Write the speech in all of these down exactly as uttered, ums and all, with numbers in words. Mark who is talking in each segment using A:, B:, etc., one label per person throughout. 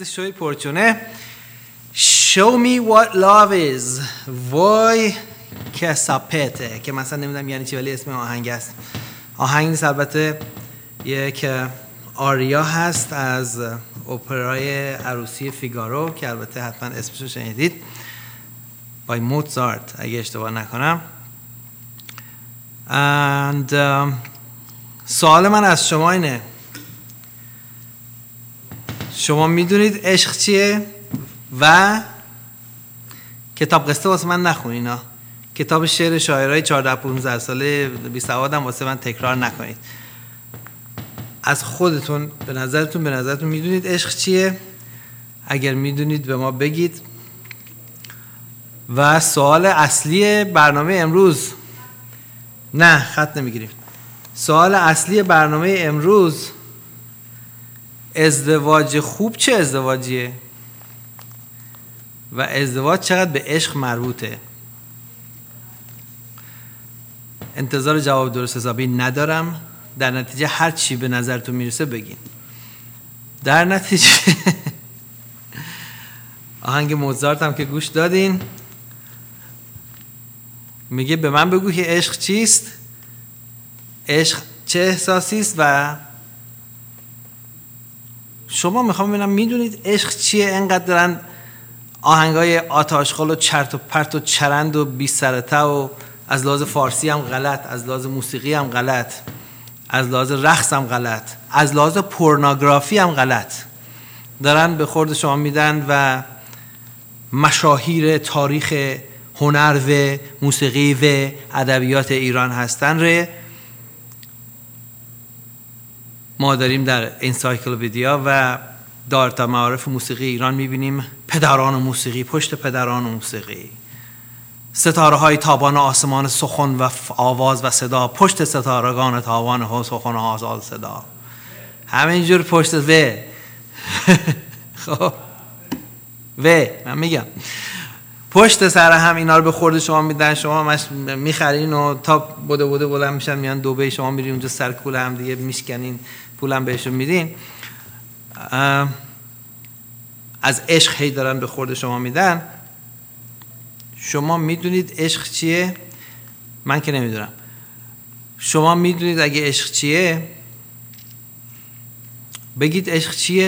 A: شوی پرچونه Show me what love is وای که ساپته که مثلا نمیدونم یعنی چی ولی اسم آهنگ است. آهنگ نیست البته، یک آریا هست از اپرای عروسی فیگارو که البته حتما اسمشو شنیدید، بای موزارت اگه اشتباه نکنم. and um, سوال من از شما اینه، شما میدونید عشق چیه؟ و کتاب قصه واسه من نخونین ها، کتاب شعر شاعرای چهارده پانزده ساله بی سوادم واسه من تکرار نکنید. از خودتون به نظرتون به نظرتون میدونید عشق چیه؟ اگر میدونید به ما بگید. و سوال اصلی برنامه امروز، نه خط نمیگیریم، سوال اصلی برنامه امروز، ازدواج خوب چه ازدواجیه و ازدواج چقدر به عشق مربوطه؟ انتظار جواب درست حسابی ندارم، در نتیجه هر چی به نظرتون میرسه بگین. در نتیجه آهنگ موزارت هم که گوش دادین میگه به من بگو که عشق چیست، عشق چه احساسی است. و شما میخوام ببینم میدونید عشق چیه؟ انقدر دارن آهنگای آتشخال و چرت و پرت و چرند و بی سرته و از لحاظ فارسی هم غلط، از لحاظ موسیقی هم غلط، از لحاظ رقص هم غلط، از لحاظ پورنوگرافی هم غلط دارن به خورد شما میدن و مشاهیر تاریخ هنر و موسیقی و ادبیات ایران هستن ره ما داریم در انسایکلوپدیا و دارتا معارف موسیقی ایران میبینیم. پدران موسیقی پشت پدران موسیقی، ستاره های تابان آسمان سخن و آواز و صدا پشت ستارگان تابان ها سخن و آواز صدا، همینجور پشت و خب و من میگم پشت سر هم اینا رو به خورد شما میدن، شما مش میخرین و تا بوده بوده بلند میشن میان دبی، شما میرین اونجا سر کوله هم دیگه میشکنین، پولم بهشون میدین. از عشق هی دارن به خورد شما میدن. شما میدونید عشق چیه؟ من که نمیدونم. شما میدونید اگه عشق چیه بگید عشق چیه.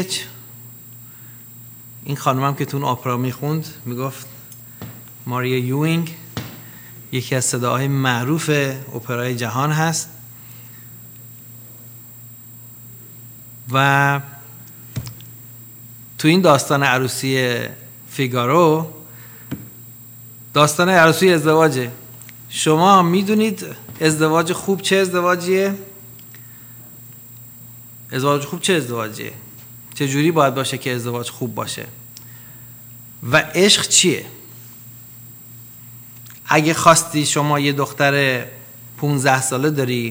A: این خانمم که تو اون آپرا میخوند میگفت ماریا یوینگ، یکی از صداهای معروف اپرای جهان هست و تو این داستان عروسی فیگارو داستان عروسی ازدواجه. شما میدونید ازدواج خوب چه ازدواجیه؟ ازدواج خوب چه ازدواجیه؟ چه جوری باید باشه که ازدواج خوب باشه؟ و عشق چیه؟ اگه خواستی شما یه دختر پونزده ساله داری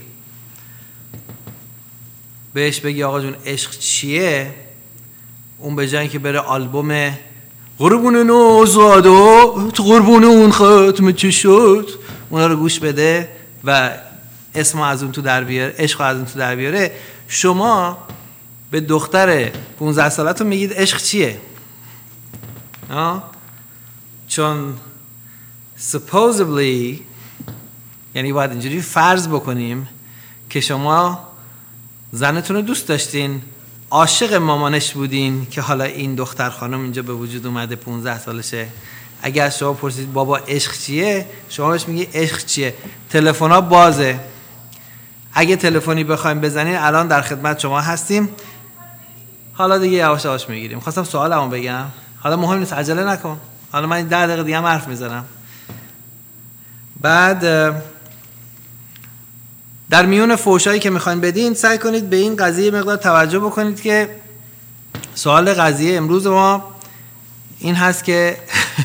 A: بهش بگی آقا جون عشق چیه، اون به جایی که بره آلبوم قربون نوزاده تو قربون اون ختم چی شد اونا رو گوش بده و اسم از اون تو در بیاره، عشق از اون تو در بیاره، شما به دختر پونزده سالتون میگید عشق چیه؟ آه؟ چون supposedly یعنی باید اینجوری فرض بکنیم که شما زنتون رو دوست داشتین، عاشق مامانش بودین که حالا این دختر خانم اینجا به وجود اومده پونزده سالشه. اگر شما پرسید بابا عشق چیه، شما بهش میگی عشق چیه. تلفن‌ها بازه، اگه تلفنی بخوایم بزنین الان در خدمت شما هستیم. حالا دیگه یواش یواش میگیریم. خواستم سوالمو بگم، حالا مهم نیست، عجله نکن، حالا من ده دقیقه دیگه هم حرف میزنم. بعد در میون فوشایی که میخواین بدین سعی کنید به این قضیه مقدار توجه بکنید که سوال قضیه امروز ما این هست که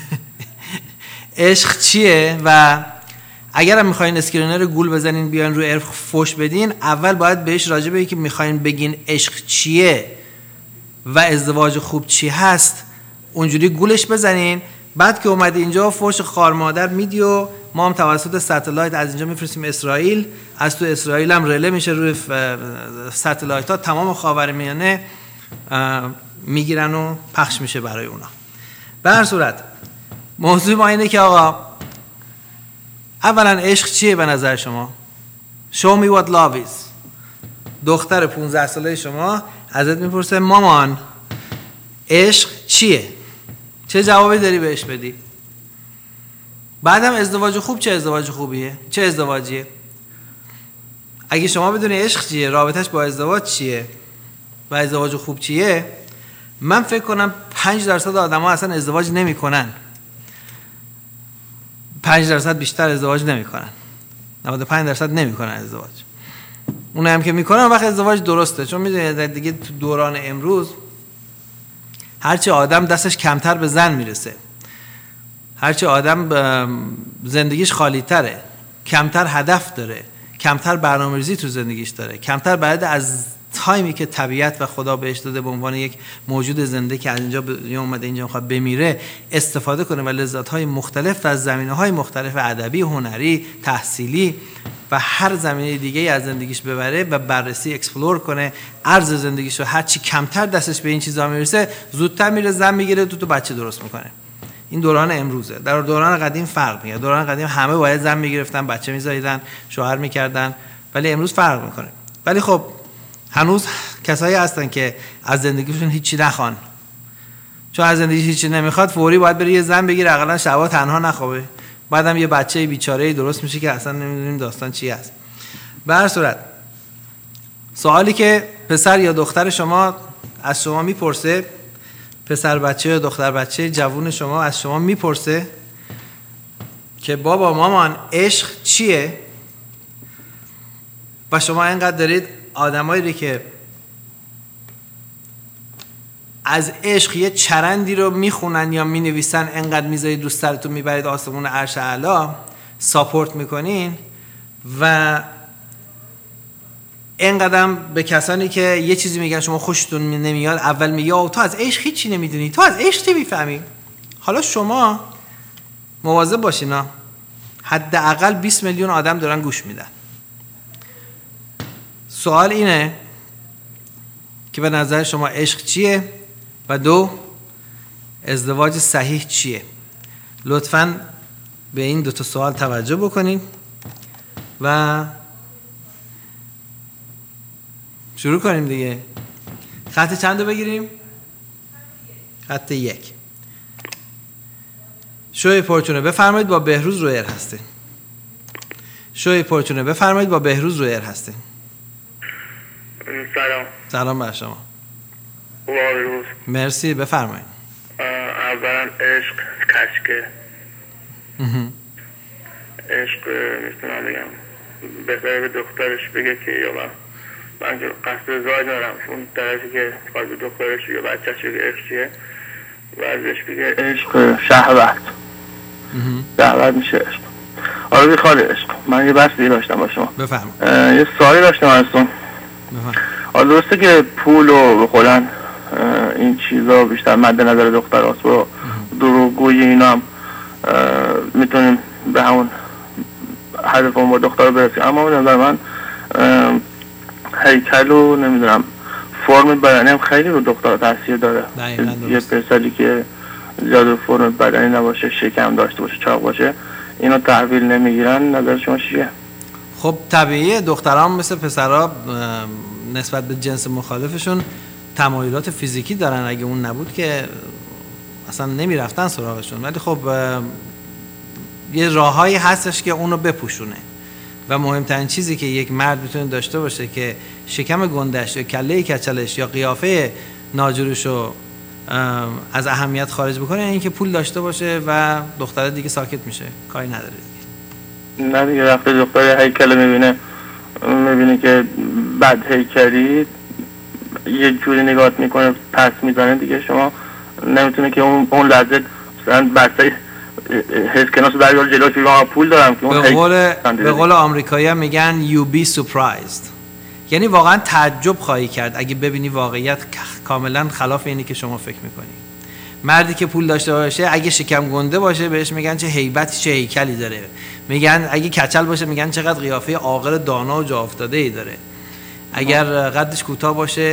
A: عشق چیه. و اگر هم میخواین اسکرینر گول بزنین بیاین رو عرف فوش بدین، اول باید بهش راجع به این که میخواین بگین عشق چیه و ازدواج خوب چی هست اونجوری گولش بزنین. بعد که اومد اینجا فوش خار مادر میدیو ما هم توسط ستلایت از اینجا میفرستیم اسرائیل، از تو اسرائیل هم رله میشه روی ستلایت ها تمام خاورمیانه میگیرن و پخش میشه برای اونا. به هر صورت موضوع ما اینه که آقا اولا عشق چیه به نظر شما؟ Show me what love is. دختر پونزده ساله شما ازت میپرسه مامان عشق چیه؟ چه جوابی داری بهش بدی؟ بعدم ازدواج خوب چه ازدواج خوبیه؟ چه ازدواجیه؟ اگه شما بدونی عشق چیه، رابطش با ازدواج چیه و ازدواج خوب چیه، من فکر کنم پنج درصد آدم ها اصلا ازدواج نمی کنن. پنج درصد بیشتر ازدواج نمی کنن. نود و پنج درصد نمی کنن ازدواج. اون هم که میکنن وقت ازدواج درسته، چون میدونید دیگه تو دوران امروز هرچی آدم دستش کمتر به زن میرسه، هرچی آدم زندگیش خالی تره، کمتر هدف داره، کمتر برنامه‌ریزی تو زندگیش داره، کمتر بعد از تایمی که طبیعت و خدا بهش داده به عنوان یک موجود زنده که از اینجا به اومده اینجا میخواد بمیره استفاده کنه و لذت‌های مختلف و از زمینه‌های مختلف ادبی، هنری، تحصیلی و هر زمینه دیگه از زندگیش ببره و بررسی اکسپلور کنه، عرض زندگیش رو هر چی کمتر دستش به این چیزا میرسه زودتر میره زن میگیره تو تو بچه درست میکنه. این دوران امروزه. در دوران قدیم فرق میکنه. دوران قدیم همه باید زن میگرفتن، بچه میزاییدن، شوهر میکردن، ولی امروز فرق میکنه. ولی خب هنوز کسایی هستن که از زندگیشون هیچی نخوان، چون از زندگیش هیچی نمیخواد فوری باید بره یه زن بگیره، اقلا شبا تنها نخوابه، بعدم یه بچه بیچاره‌ای درست میشه که اصلا نمیدونیم داستان چی است. به هر صورت سوالی که پسر یا دختر شما از شما میپرسه، پسر بچه یا دختر بچه جوون شما از شما میپرسه که بابا مامان عشق چیه، و شما اینقدر دارید آدمایی که از عشق یه چرندی رو میخونن یا مینویسن انقدر میذارید دوست سرتون میبرید آسمون عرش اعلی ساپورت میکنین، و اینقدر به کسانی که یه چیزی میگن شما خوشتون نمیاد اول میگه او تو از عشق هیچی نمیدونی، تو از عشق چی میفهمی. حالا شما مواظب باشین، حداقل بیست میلیون آدم دارن گوش میدن. سوال اینه که به نظر شما عشق چیه و دو ازدواج صحیح چیه. لطفاً به این دو تا سوال توجه بکنید و شروع کنیم دیگه. خط چند رو بگیریم؟ خط یک. شوی پورتونه بفرمایید با بهروز رویر هسته. شوی پورتونه بفرمایید با بهروز رویر هسته.
B: سلام.
A: سلام بر شما.
B: خوب بهروز.
A: مرسی بفرمایید.
B: اولا عشق کشکه. عشق میتونم بگم بهتره به دخترش بگه که یا من من که قصد ازدواج ندارم، اون طرفی که خواهد به دخترش یا بچهش بگه عشق چیه و ازش بگه عشق شهوت. شهوت میشه عشق. آره بخواد عشق. من یه بحثی داشتم با شما.
A: بفرمایید.
B: یه سوالی داشتم ازتون.
A: بفرمایید.
B: آره درسته که پول و بخولن این چیزا بیشتر مد نظر دختر هست و دروغگویی اینا هم میتونیم به همون هدفمون با دختر برسیم، اما به نظر من هیکل و نمیدونم فرم بدنی هم خیلی رو دختر تاثیر داره. یه پسری که زیاد فرم بدنی نباشه، شکم داشته باشه، چاق باشه، اینا تحویل نمیگیرن. نظر شما چیه؟
A: خب طبیعیه دختران مثل پسرها نسبت به جنس مخالفشون تمایلات فیزیکی دارن، اگه اون نبود که اصلا نمیرفتن سراغشون. ولی خب یه راههایی هستش که اونو بپوشونه و مهمترین چیزی که یک مرد میتونه داشته باشه که شکم گندش یا کله کچلش یا قیافه ناجورشو از اهمیت خارج بکنه، این که پول داشته باشه و دختره دیگه ساکت میشه، کاری نداره دیگه.
B: نه دیگه وقتی دختر هیکل میبینه میبینه که بد هیکلی یه جوری نگاهت میکنه پس میزنه دیگه، شما نمیتونه که اون اون لحظه مثلا بسته حس کناسو در یال جلوش بگم پول دارم که اون
A: به قول به قول آمریکایی‌ها میگن you be surprised، یعنی واقعا تعجب خواهی کرد اگه ببینی واقعیت کاملا خلاف اینی که شما فکر میکنی. مردی که پول داشته باشه اگه شکم گنده باشه بهش میگن چه هیبتی چه هیکلی داره، میگن اگه کچل باشه میگن چقدر قیافه عاقل دانا و جا افتاده ای داره، اگر قدش کوتاه باشه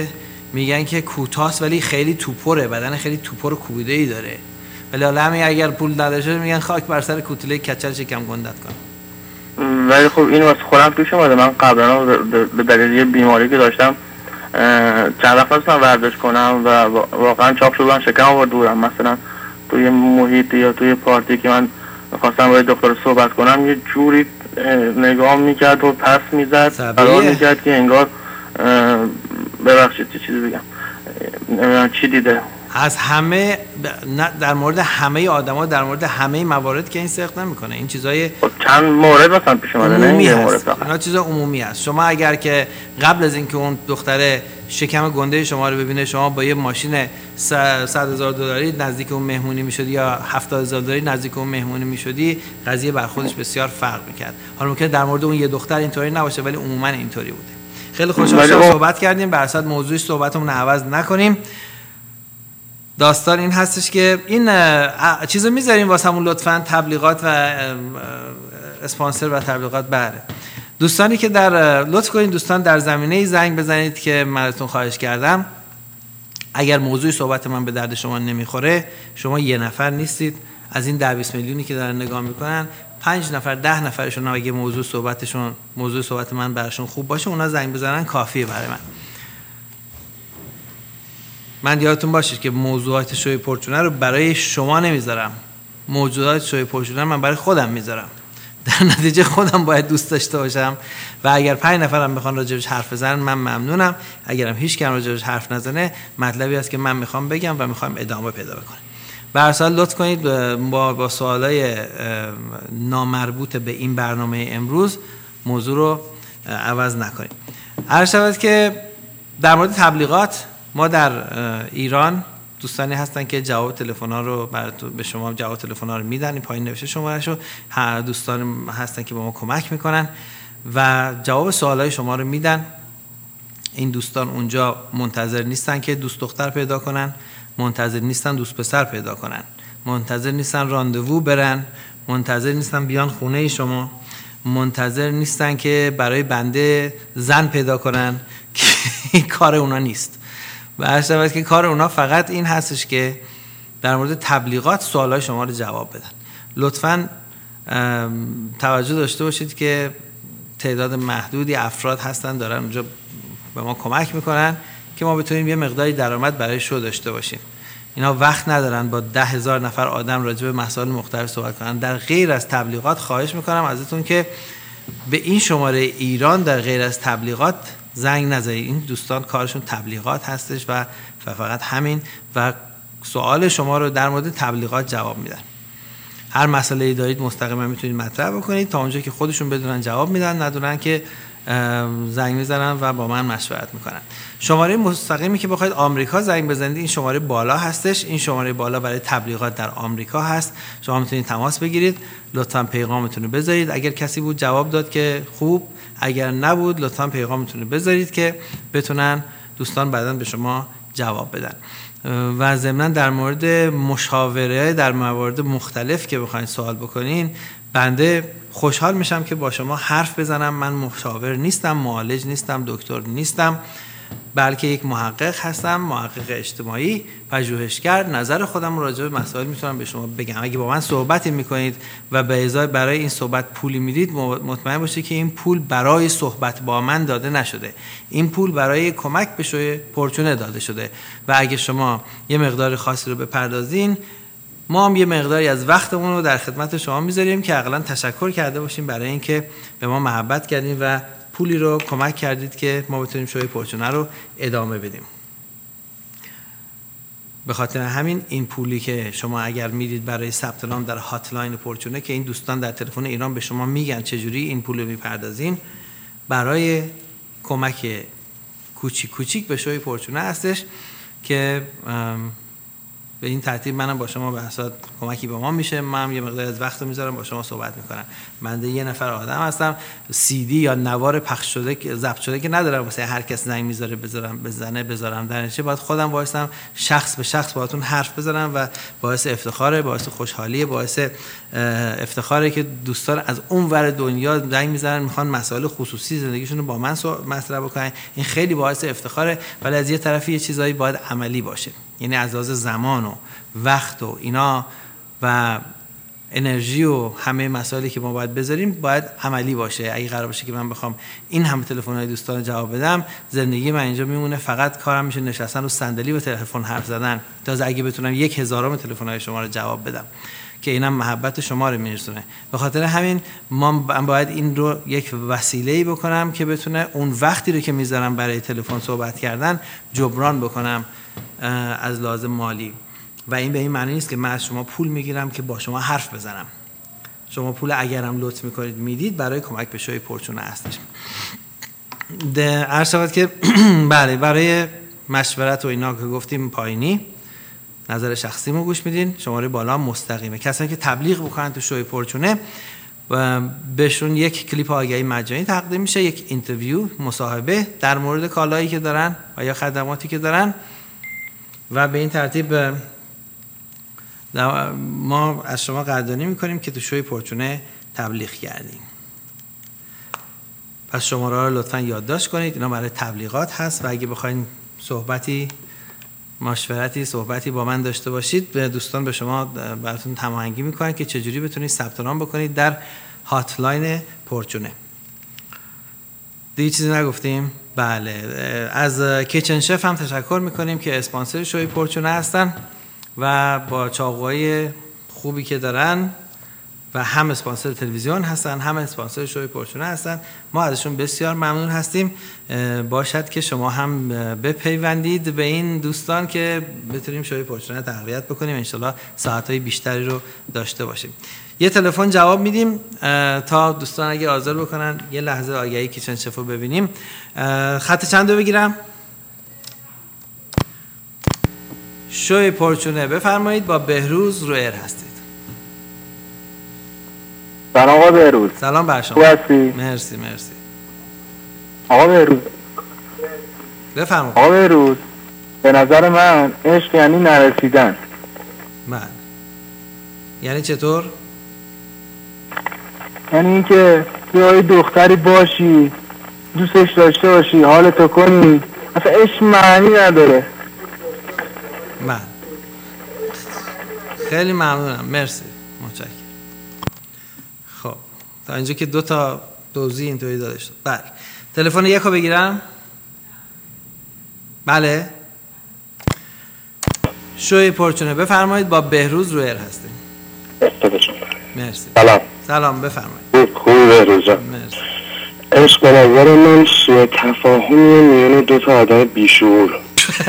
A: میگن که کوتاست ولی خیلی توپره، بدن خیلی توپر و کوبیده‌ای داره، ولی حالا همین اگر پول نداره میگن خاک بر سر کوتوله کچل شکم گندت کن.
B: ولی خب این واسه خودم پیش اومده. من قبلا به دلیل یه بیماری که داشتم چند وقت نمی‌تونم ورزش کنم و واقعا چاپ شدم شکم آورد دورم. مثلا توی محیطی یا توی پارتی که من خواستم با دکتر صحبت کنم یه جوری نگاه میکرد و پس میزد قرار میکرد که انگار ببخشید چه چیزی بگم نمیدونم چی دیده.
A: از همه نه در مورد همه آدما، در مورد همه موارد که این صدق نمیکنه. این چیزای
B: چند مورد مثلا پیش اومده، نه یه مورد فقط.
A: اینا چیزا عمومی است. شما اگر که قبل از اینکه اون دختره شکم گنده شما رو ببینه شما با یه ماشین صد هزار دلاری نزدیک اون مهمونی میشدی یا هفتاد هزار دلاری نزدیک اون مهمونی میشدی، قضیه بر خودش بسیار فرق میکرد. حالا ممکنه در مورد اون یه دختر اینطوری نباشه ولی عموما اینطوری بوده. خیلی خوشحال شدم صحبت کردیم، بر اساس موضوع صحبتمون عوض نکنیم. داستان این هستش که این چیزو میذاریم واسمون لطفاً، تبلیغات و اسپانسر و تبلیغات. بله دوستانی که در لطف کنید دوستان در زمینه زنگ بزنید که من ازتون خواهش کردم. اگر موضوع صحبت من به درد شما نمیخوره، شما یه نفر نیستید، از این ده بیست میلیونی که دارن نگاه میکنن پنج نفر ده نفرشون اگه موضوع صحبتشون موضوع صحبت من براشون خوب باشه اونا زنگ بزنن کافیه برای من. من یادتون باشه که موضوعات شوی پرچونه رو برای شما نمیذارم، موضوعات شوی پرچونه من برای خودم میذارم. در نتیجه خودم باید دوست داشته باشم و اگر پنج نفرم بخوان راجبش حرف بزنن من ممنونم. اگرم هیچ کم راجبش حرف نزنه مطلبی است که من میخوام بگم و میخوام ادامه پیدا بکنم. به هر حال لطف کنید با با سوالای نامربوط به این برنامه امروز موضوع رو عوض نکنید. هر شود که در مورد تبلیغات ما در ایران دوستانی هستن که جواب تلفن‌ها رو به شما جواب تلفن‌ها رو میدن، این پایین نوشته شماره‌شو. هر دوستان هستن که با ما کمک میکنن و جواب سوالای شما رو میدن. این دوستان اونجا منتظر نیستن که دوست دختر پیدا کنن، منتظر نیستن دوست پسر پیدا کنن، منتظر نیستن راندوو برن، منتظر نیستن بیان خونه شما، منتظر نیستن که برای بنده زن پیدا کنن که این کار اونا نیست. و هر شود که کار اونا فقط این هستش که در مورد تبلیغات سوالای شما رو جواب بدن. لطفاً توجه داشته باشید که تعداد محدودی افراد هستن دارن اونجا به ما کمک میکنن که ما بتونیم یه مقداری درآمد برای شو داشته باشیم. اینا وقت ندارن با ده هزار نفر آدم راجع به مسائل مختلف صحبت کنن. در غیر از تبلیغات خواهش میکنم ازتون که به این شماره ایران در غیر از تبلیغات زنگ نزنید. این دوستان کارشون تبلیغات هستش و فقط همین و سوال شما رو در مورد تبلیغات جواب میدن. هر مسئله‌ای دارید مستقیما میتونید مطرح بکنید تا اونجا که خودشون بدونن جواب میدن، ندونن که زنگ میزنن و با من مشورت میکنن. شماره مستقیمی که بخواید آمریکا زنگ بزنید این شماره بالا هستش. این شماره بالا برای تبلیغات در آمریکا هست. شما میتونید تماس بگیرید، لطفاً پیغامتون رو بذارید. اگر کسی بود جواب داد که خوب، اگر نبود لطفاً پیغامتون رو بذارید که بتونن دوستان بعداً به شما جواب بدن. و ضمناً در مورد مشاوره در موارد مختلف که بخواید سوال بکنین، بنده خوشحال میشم که با شما حرف بزنم. من مشاور نیستم، معالج نیستم، دکتر نیستم، بلکه یک محقق هستم، محقق اجتماعی، پژوهشگر. نظر خودم راجع به مسائل میتونم به شما بگم. اگه با من صحبتی میکنید و به ازای برای این صحبت پولی میدید، مطمئن باشید که این پول برای صحبت با من داده نشده، این پول برای کمک به شوی پرچونه داده شده. و اگه شما یه مقدار خاصی رو بپردازین، ما هم یه مقداری از وقتمون رو در خدمت شما میذاریم که اقلا تشکر کرده باشیم برای اینکه به ما محبت کردین و پولی رو کمک کردید که ما بتونیم شوی پرچونه رو ادامه بدیم. به خاطر همین این پولی که شما اگر میدید برای ثبت نام در هاتلاین پرچونه که این دوستان در تلفن ایران به شما میگن چجوری این پول رو میپردازین، برای کمک کوچیک کوچیک به شوی پرچونه هستش که به این ترتیب منم با شما بحثات کمکی به ما میشه، منم یه مقدار از وقت میذارم با شما صحبت میکنم. بنده یه نفر آدم هستم، سی دی یا نوار پخش شده که ضبط شده که ندارم واسه هر کس زنگ میذاره بذارم بزنه بذارم در نتیجه باید خودم وایسم شخص به شخص باهاتون حرف بزنم و باعث افتخاره، باعث خوشحالیه، باعث افتخاره که دوستان از اون ور دنیا زنگ میزنن میخوان مسائل خصوصی زندگیشون رو با من مطرح بکنن. این خیلی باعث افتخاره، ولی از یه طرفی یه چیزایی باید عملی باشه، یعنی از لحاظ زمان و وقت و اینا و انرژی و همه مسائلی که ما باید بذاریم باید عملی باشه. اگه قرار باشه که من بخوام این همه تلفن‌های دوستان جواب بدم، زندگی من اینجا میمونه فقط کارم میشه نشستن رو صندلی و تلفن حرف زدن، تا اگه بتونم یک هزارم تلفن‌های شما رو جواب بدم که اینم محبت شما رو میرسونه. به خاطر همین ما باید این رو یک وسیله‌ای بکنم که بتونه اون وقتی رو که میذارم برای تلفن صحبت کردن جبران بکنم از لازم مالی. و این به این معنی نیست که من از شما پول میگیرم که با شما حرف بزنم. شما پول اگرم لطف میکنید میدید برای کمک به شوی پرچونه هستش. عرض شود که بله برای مشورت و اینا که گفتیم پایینی نظر شخصیمو گوش میدین، شماره بالا مستقیمه. کسایی که تبلیغ بکنن تو شوی پرچونه و بهشون یک کلیپ آگهی مجانی تقدیم میشه، یک اینترویو مصاحبه در مورد کالایی که دارن و یا خدماتی که دارن و به این ترتیب ما از شما قدردانی میکنیم که تو شوی پرچونه تبلیغ کردیم. پس شماره رو لطفاً یادداشت کنید، اینا برای تبلیغات هست و اگه بخواید صحبتی مشورتی صحبتی با من داشته باشید، دوستان به شما براتون هماهنگی میکنن که چجوری بتونید ثبت نام بکنید در هاتلاین پرچونه. دیگه چیزی نگفتیم؟ بله، از کیچن شف هم تشکر میکنیم که اسپانسر شوی پرچونه هستن و با چاقوهای خوبی که دارن و هم اسپانسر تلویزیون هستن هم اسپانسر شوی پرچونه هستن. ما ازشون بسیار ممنون هستیم. باشد که شما هم بپیوندید به این دوستان که بتونیم شوی پرچونه تقویت بکنیم، انشالله ساعتهای بیشتری رو داشته باشیم. یه تلفن جواب میدیم تا دوستان اگه حاضر بکنن یه لحظه آگهی کیچن شف رو ببینیم. خط چند رو بگیرم؟ شوی پرچونه بفرمایید، با بهروز رو ایر هستید.
C: سلام آقا بهروز.
A: سلام بر شما.
C: خوب هستی؟
A: مرسی مرسی.
C: آقا بهروز
A: بفرمایید.
C: آقا بهروز به نظر من عشق یعنی نرسیدن.
A: من یعنی چطور؟
C: یعنی اینکه یه دختری باشی دوستش داشته باشی حالتو کنی، اصلا عشق معنی نداره.
A: من خیلی ممنونم، مرسی، متشکرم. خب تا اینجا که دو تا توضیح اینطوری داده شد. بله، تلفن یک رو بگیرم. بله، شوی پرچونه بفرمایید، با بهروز رو ایر هستیم. مرسی.
C: سلام.
A: سلام بفرمایید.
C: خوبی بهروز جان؟
A: مرسی.
C: عشق به نظر من سوء تفاهمی میان دو تا آدم بیشعور.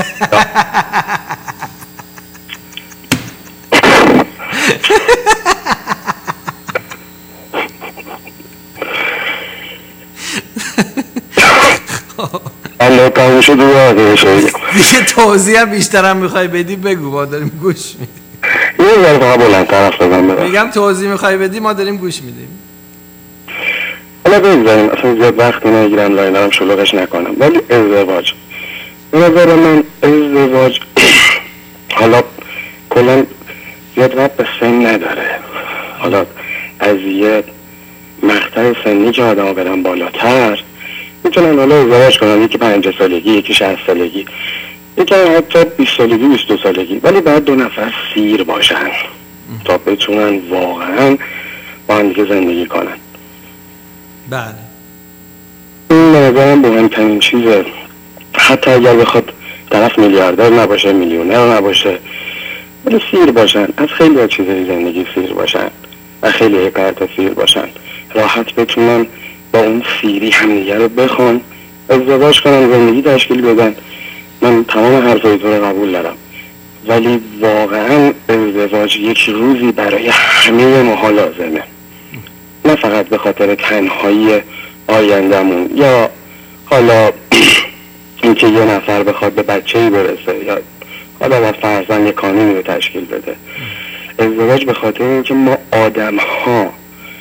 C: الله تموم شد و آده شد.
A: دیگه توضیح هم بیشتر هم میخوای بدی بگو، ما داریم گوش میدیم.
C: یه ذره فقط بلند طرف بزن.
A: میگم توضیح میخوای بدی، ما داریم گوش میدیم.
C: حالا بگذاریم اصلا زیاد وقت نگیرم، لاینرم شلوغش نکنم، ولی ازدواج به نظر من ازدواج حالا کلا زیاد ربط به سن نداره. حالا از یه مقطع سنی که آدم ها برن بالاتر میتونن حالا ازدواج کنن، یکی پنجاه سالگی، یکی شصت سالگی، یکی حتی بیست سالگی، بیست و دو سالگی، ولی باید دو نفر سیر باشن تا بتونن واقعا با هم دیگه زندگی کنن.
A: بله،
C: این به نظرم مهمترین چیزه. حتی اگر بخواد طرف میلیاردر نباشه، میلیونر نباشه، ولی سیر باشن، از خیلی از چیزهای زندگی سیر باشن و خیلی حکایت سیر باشن، راحت بتونن با اون سیری همدیگه رو بخوان، ازدواج کنن، زندگی تشکیل بدن. من تمام حرفای تو رو قبول دارم، ولی واقعا ازدواج یک روزی برای همه ماها لازمه، نه فقط به خاطر تنهایی آیندمون یا حالا اینکه یه نفر بخواد به بچه‌ای برسه یا حالا و فرزن یک کانونی رو تشکیل بده. ازدواج به خاطر اینکه ما آدم ها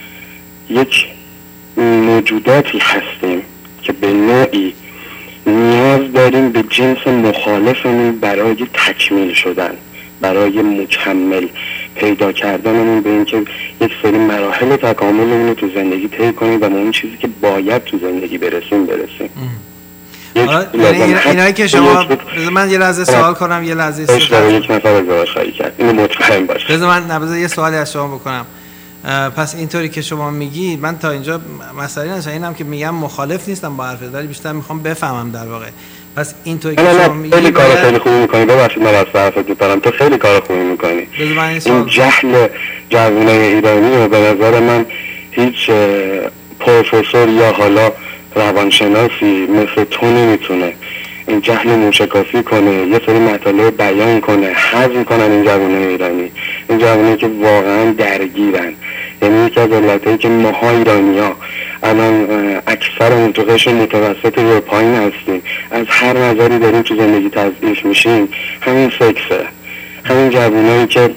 C: یک موجوداتی هستیم که به نوعی نیاز داریم به جنس مخالفمون برای تکمیل شدن، برای مکمل پیدا کردنمون، به اینکه یک سری مراحل تکاملمون رو تو زندگی طی کنیم و ما اون چیزی که باید تو زندگی برسیم برسیم.
A: یعنی اینایی که شما بذار من یه لحظه سوال کنم، یه لحظه
C: سوال یک نفر ازدواج خواهی کرد، اینو مطمئن باش.
A: بذار من نبذار یه سوالی از شما بکنم. پس اینطوری که شما میگی، من تا اینجا مسئله نشه، اینم که میگم مخالف نیستم با حرفت، ولی بیشتر میخوام بفهمم در واقع. پس اینطوری که شما میگی
C: خیلی کار خیلی خوبی میکنی، ببخشید من از حرفت میپرم، تو خیلی کار خوبی میکنی. این جهل جوانای ایرانی و به نظر من هیچ پروفسور یا حالا روانشناسی مثل تو نمیتونه این جهل موشکافی کنه، یه سری مطالب بیان کنه، هضم کنن این جوانای ایرانی، این جوانایی که واقعا درگیرن. یعنی یکی از علتایی که ماها ایرانی‌ها الان اکثرمون تو قشر متوسط یا پایین هستیم، از هر نظری داریم تو زندگی تضعیف میشیم، همین سکسه. همین جوانایی که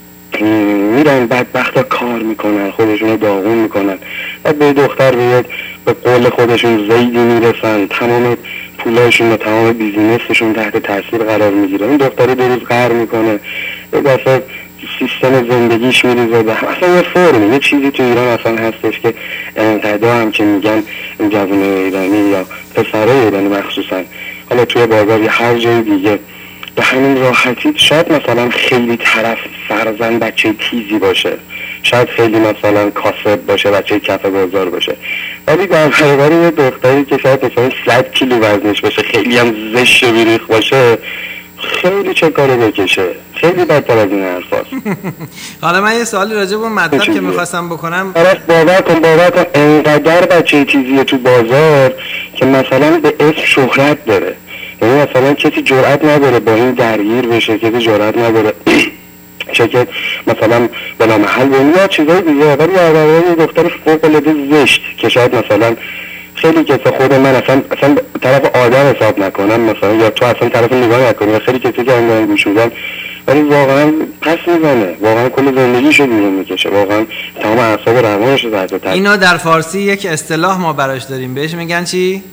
C: میرن بدبختا کار میکنن، خودشونو داغون میکنن و به دختر بیاد به قول خودشون زیدی میرسن، تمام پولاشون و تمام بیزینسشون تحت تاثیر قرار میگیره. این دختره دو روز قهر میکنه، یه دفعه سیستم زندگیش میریزه و اصلا یه فرمی، یه چیزی تو ایران اصلا هستش که انقدر هم که میگن این جوانه ایرانی یا پسرای ایرانی مخصوصا، حالا توی بازار یا هر جای دیگه، به همین راحتی شاید مثلا خیلی طرف فرزن بچه تیزی باشه، شاید خیلی مثلا کاسب باشه، بچه کف بازار باشه، ولی در حقیقت یه دختری که شاید مثلا صد کیلو وزنش باشه، خیلی هم زشت و بیریخ باشه، خیلی چه کارو بکشه، خیلی بدتر از این حرف هست.
A: حالا من یه سوالی راجع به مطلب که میخواستم بکنم،
C: طرف باور کن باور کن انقدر بچه تیزیه تو بازار که مثلا به اسم شهرت داره، یعنی مثلا کسی جرئت نداره با این درگیر بشه، کسی جرئت نداره چه که مثلا بلا محل بینی یا چیزای دیگه، ولی در یه دختر فوق العاده زشت که شاید مثلا خیلی کسی خود من اصلا اصلا طرف آدم حساب نکنم مثلا، یا تو اصلا طرف نگاه نکنی، یا خیلی کسی که انگار گوش میدن، ولی واقعا پس میزنه، واقعا کل زندگیش رو بیرون میکشه، واقعا تمام اعصاب روانش رو تحت تاثیر.
A: اینا در فارسی یک اصطلاح ما براش داریم، بهش میگن چی؟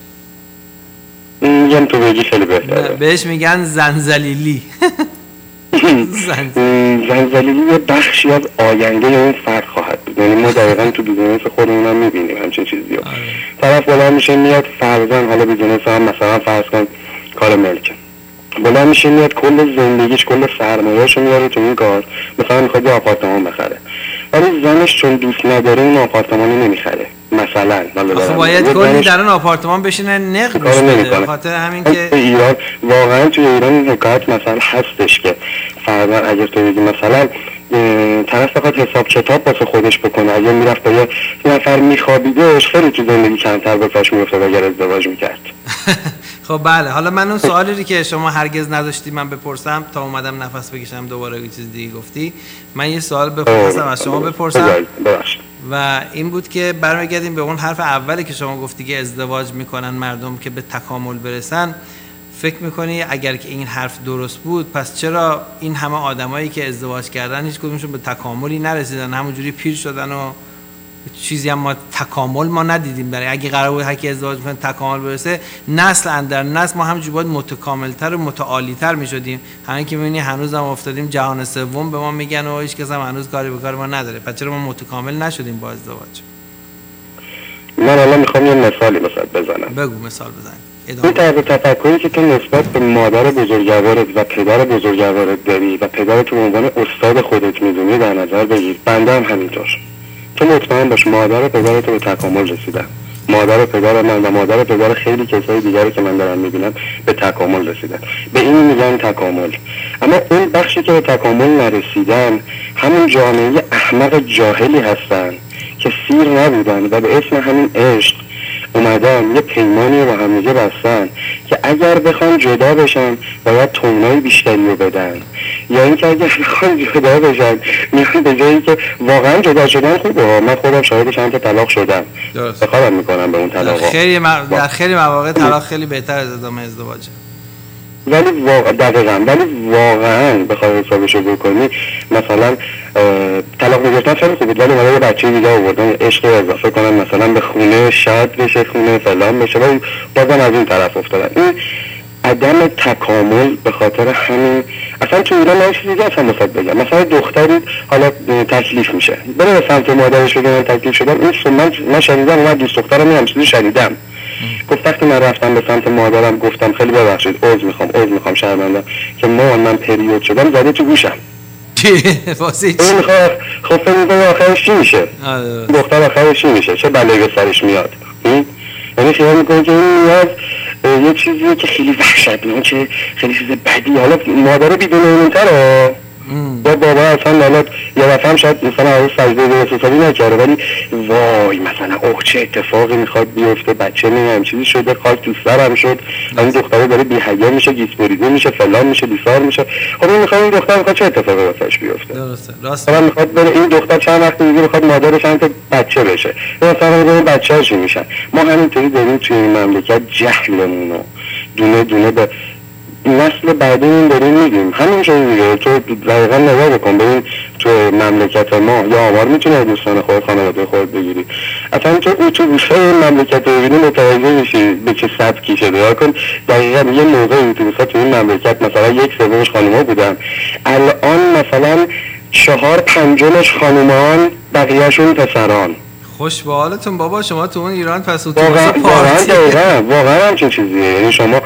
C: میگم تو بگی خیلی بهتره.
A: بهش میگن زنزلیلی.
C: زنزلیلی یه بخشی از آینده این فرد خواهد بود، یعنی ما دقیقا تو بیزنس خودمون هم میبینیم همچین چیزی رو. طرف بلند میشه میاد فرضاً، حالا بیزنس هم مثلا فرض کن کار ملکه، بلند میشه میاد کل زندگیش کل سرمایه‌اشو میاره تو این کار، مثلا میخواد یه آپارتمان بخره، ولی زنش چون دوست نداره این آپارتمان رو نمیخره مثلا.
A: آخه باید کلی در اون آپارتمان بشینه نق گوش بده، به خاطر همین که
C: ایران واقعا توی ایران این حکایت مثلا هستش که فرضاً اگر تو بگی مثلا طرف فقط حساب کتاب واسه خودش بکنه، اگر میرفت با یه نفر میخوابیدش خیلی تو زندگی کمتر به پاش میافتاد اگر ازدواج میکرد.
A: خب بله، حالا من اون سوالی که شما هرگز نداشتی من بپرسم تا اومدم نفس بکشم دوباره یه چیز دیگه گفتی، من یه سوال بپرسم از شما بپرسم و این بود که برمیگردیم به اون حرف اولی که شما گفتی که ازدواج میکنن مردم که به تکامل برسن. فکر میکنی اگر که این حرف درست بود، پس چرا این همه آدمایی که ازدواج کردن هیچ کدومشون به تکاملی نرسیدن، همونجوری پیر شدن و چیزی هم ما تکامل ما ندیدیم؟ برای اگه قرار بود هر کی ازدواج کنه تکامل برسه، نسل اندر نسل ما همونجوری باید متکاملتر و متعالی‌تر میشدیم. همین که میبینی هنوز هم افتادیم جهان سوم، به ما میگن و هیچ کس هم هنوز کاری به کار ما نداره. پس چرا ما متکامل نشدیم با ازدواج؟
C: من الان میخوام یه مثالی مثلا بزنم.
A: بگو مثال بزن.
C: این طرز تفکری که تو نسبت به مادر بزرگوارت و پدر بزرگوارت داری و پدرت به عنوان استاد خودت میدونی در نظر بگیر، بنده هم همینطور. تو مطمئن باش مادر و پدرت به تکامل رسیدن، مادر و پدر من و مادر و پدر خیلی کسای دیگری که من دارم میبینم به تکامل رسیدن، به این میگن تکامل. اما اون بخشی که به تکامل نرسیدن همون جامعه احمق جاهلی هستن که سیر نبودن و به اسم همین عشق اومدن یه پیمانی رو با هم دیگه بستن که اگر بخوان جدا بشن باید تونای بیشتری رو بدن، یا اینکه اگر بخوان جدا بشن میخوان به جایی که واقعا جدا شدن خوبه. من خودم شاهد چند تا طلاق شدم، بخوام میکنم به اون طلاقا.
A: خیلی م... در خیلی مواقع طلاق خیلی بهتر از ادامه ازدواجه.
C: ولی واقعا دقیقاً ولی واقعا بخوای حسابشو بکنی مثلا طلاق میگرفتن خیلی خوب بود، ولی اومدن یه بچه دیگه آوردن عشق رو اضافه کنن مثلا به خونه شاد بشه، خونه فلان بشه، ولی بازم از این طرف افتادن. این عدم تکامل به خاطر همین اصلا تو ایران من چیزی دیگه اصلا مصد بگم، مثلا دختری حالا تکلیف میشه بره به سمت مادرش بگه من تکلیف شدم، این سنت من شنیدم، من دوست دخترم میام چیزی شنیدم گفت وقتی من رفتم به سمت مادرم گفتم خیلی ببخشید عذر میخوام عذر میخوام شرمندم که مامان من پریود شدم، زده تو گوشم
A: واسه چی؟
C: این میخواد خب فکر میکنه آخرش چی میشه؟ دختر آخرش چی میشه؟ چه بلایی به سرش میاد؟ یعنی خیال میکنه که این نیاز یه چیزیه که خیلی وحشتناکه، چه خیلی چیز بدی. حالا مادر بیدون اونتره با بابا اصلا حالا یه دفعه هم شاید مثلا عروض سجده درست حسابی نکرده، ولی وای مثلا اوه چه اتفاقی میخواد بیفته، بچه نمیم چیزی شده، خاک تو سرم شد، این دختره داره بی‌حیا میشه، گیس بریده میشه، فلان میشه، بیسار میشه. خب این میخواد این دختر میخواد چه اتفاقی واسش بیفته؟
A: درسته راست
C: مثلا میخواد بره این دختر چند وقت دیگه میخواد مادرش هم تا بچه بشه، مثلا اون بچه‌اش میشن. ما همینطوری داریم توی این مملکت جهلمون رو دونه دونه به نسل بعدی این داریم میگیم. همین شده دیگه، تو دقیقا نگاه بکن ببین تو مملکت ما یا آمار میتونه دوستان خود خانواده خود بگیری، اصلا تو اتوبوس‌های این مملکت رو ببینی متوجه میشی به چه سبکی شده. یا کن دقیقا یه موقع اتوبوس‌ها تو این مملکت مثلا یک سومش خانوما بودن، الان مثلا چهار پنجمش خانومان بقیه‌شون پسران.
A: خوش به حالتون بابا، شما تو اون ایران پس اتوبوس
C: واقعا
A: پارتی
C: واقعا واقعا همچین چیزیه. یعنی شما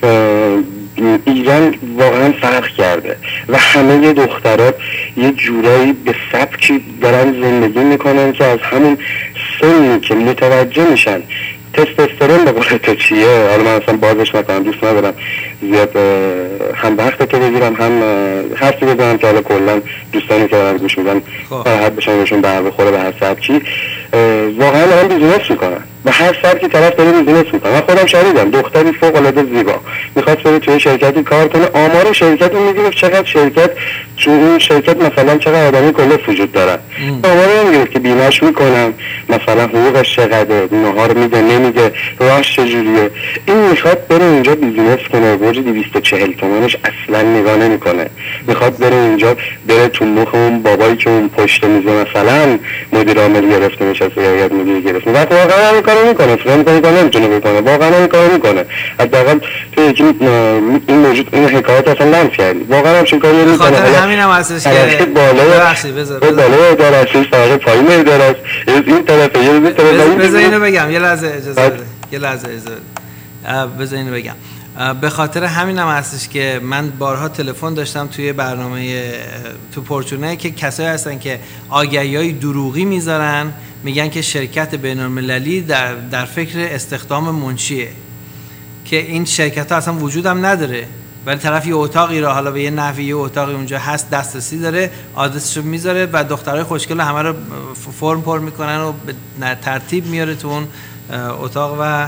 C: ایران واقعا فرق کرده و همه دخترات یه جورایی به سبکی دارن زندگی میکنن که از همون سنی که متوجه میشن تستوسترون به قول تو چیه. حالا من اصلا بازش نکنم، دوست ندارم زیاد هم وقت تو بگیرم هم حرفی بزنم که حالا کلا دوستانی که دارن گوش میدن راحت بشن بهشون بر بخوره به هر سبکی. واقعا دارن بیزینس میکنن و هر سبکی طرف داره بیزینس میکنه. من خودم شنیدم دختری فوق العاده زیبا میخواد بره توی شرکتی کار کنه، آمار شرکت رو میگرفت چقدر شرکت تو اون شرکت مثلا چقدر آدمی کلا وجود دارن، آمار رو میگرفت که بیمه‌اش میکنم مثلا حقوقش چقدره، نهار میده نمیده، راهش چجوریه. این میخواد بره اینجا بیزینس کنه، برج دویست و چهل تومانش اصلا نگاه نمیکنه، میخواد بره اینجا بره تو مخ اون بابایی که اون پشت میزه مثلا مدیر عامل گرفته نشسته یا هیئت مدیره گرفته، وقتی واقعا این کارو میکنه، فکر میکنه که نمیتونه بکنه، واقعا این کارو میکنه. حداقل تو یکی این موجود این حکایت اصلا لمس کردی، واقعا همچین کاری میکنه.
A: خاطر همینم هستش که
C: ببخشید بذار بالای درسش طبقه پایین درس این طرفه یه طرف
A: بذار اینو بگم یه لحظه اجازه بده یه لحظه اجازه بده بذار اینو بگم. به خاطر همینم هستش که من بارها تلفن داشتم توی برنامه تو پورچونه که کسایی هستن که آگهی‌های دروغی میذارن، میگن که شرکت بین‌المللی در در فکر استخدام منشیه، که این شرکت ها اصلا وجود هم نداره، ولی طرف یه اتاقی را حالا به یه نحوی یه اتاقی اونجا هست دسترسی داره، آدرسشو میذاره و دخترای خوشگل همه رو فرم پر میکنن و به ترتیب میاره تو اون اتاق و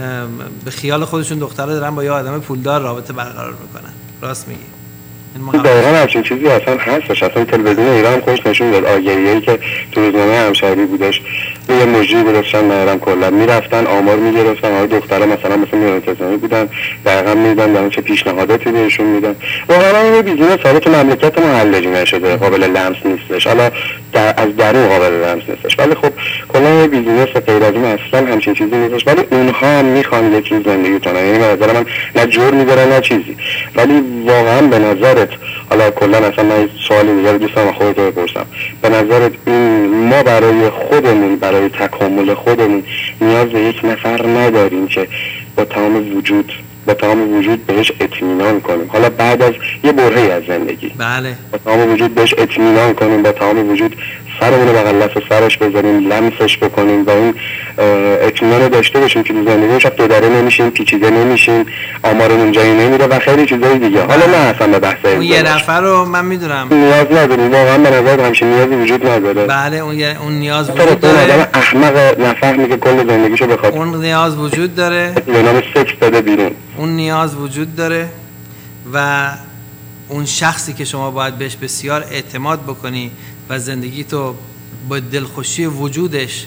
A: به خیال خودشون دخترها دارن با یه آدم پولدار رابطه برقرار میکنن. راست میگی.
C: دقیقا همچین چیزی اصلا هستش. اصلا تلویزیون ایران هم خودش نشون داد آگهی‌هایی که تو روزنامه همشهری بودش یه مجری گذاشتن نهرم کلا میرفتن آمار میگرفتن، حالا دخترها مثلا مثلا میانتزامی بودن دقیقا میدن دارن چه پیشنهاداتی بهشون میدن. واقعا این بیزینس حالا تو مملکت ما حل نشده، قابل لمس نیستش، حالا در از درون قابل لمس نیستش، ولی خب کلا یه بیزینس غیر از این اصلا همچین چیزی نیستش. ولی اونها هم میخوان یه چیز زندگی کنن، یعنی به نظر من نه جور میذارن نه چیزی، ولی واقعا به نظر حالا کلا اصلا من سوالی دیگه دوست دارم خودت رو بپرسم، به نظرت این ما برای خودمون برای تکامل خودمون نیاز به یک نفر نداریم که با تمام وجود با تمام وجود بهش اطمینان کنیم، حالا بعد از یه برهه‌ای از زندگی
A: بله
C: با تمام وجود بهش اطمینان کنیم، با تمام وجود سرمون رو بغل دست سرش بذاریم، لمسش بکنیم و این اطمینان داشته باشیم که زندگیش دو دره نمیشیم، پیچیده نمیشیم، آمارمون جایی نمیره و خیلی چیزای دیگه. حالا نه اصلا به بحث
A: اون یه نفر رو من میدونم
C: نیاز نداریم، واقعا به نظر همچین نیازی وجود نداره.
A: بله اون ی... اون نیاز وجود داره.
C: آدم احمق نفهمی که کل زندگیشو بخواد
A: اون نیاز وجود داره،
C: به نام سکس داده بیرون.
A: اون نیاز وجود داره و اون شخصی که شما باید بهش بسیار اعتماد بکنی و زندگی تو با دلخوشی وجودش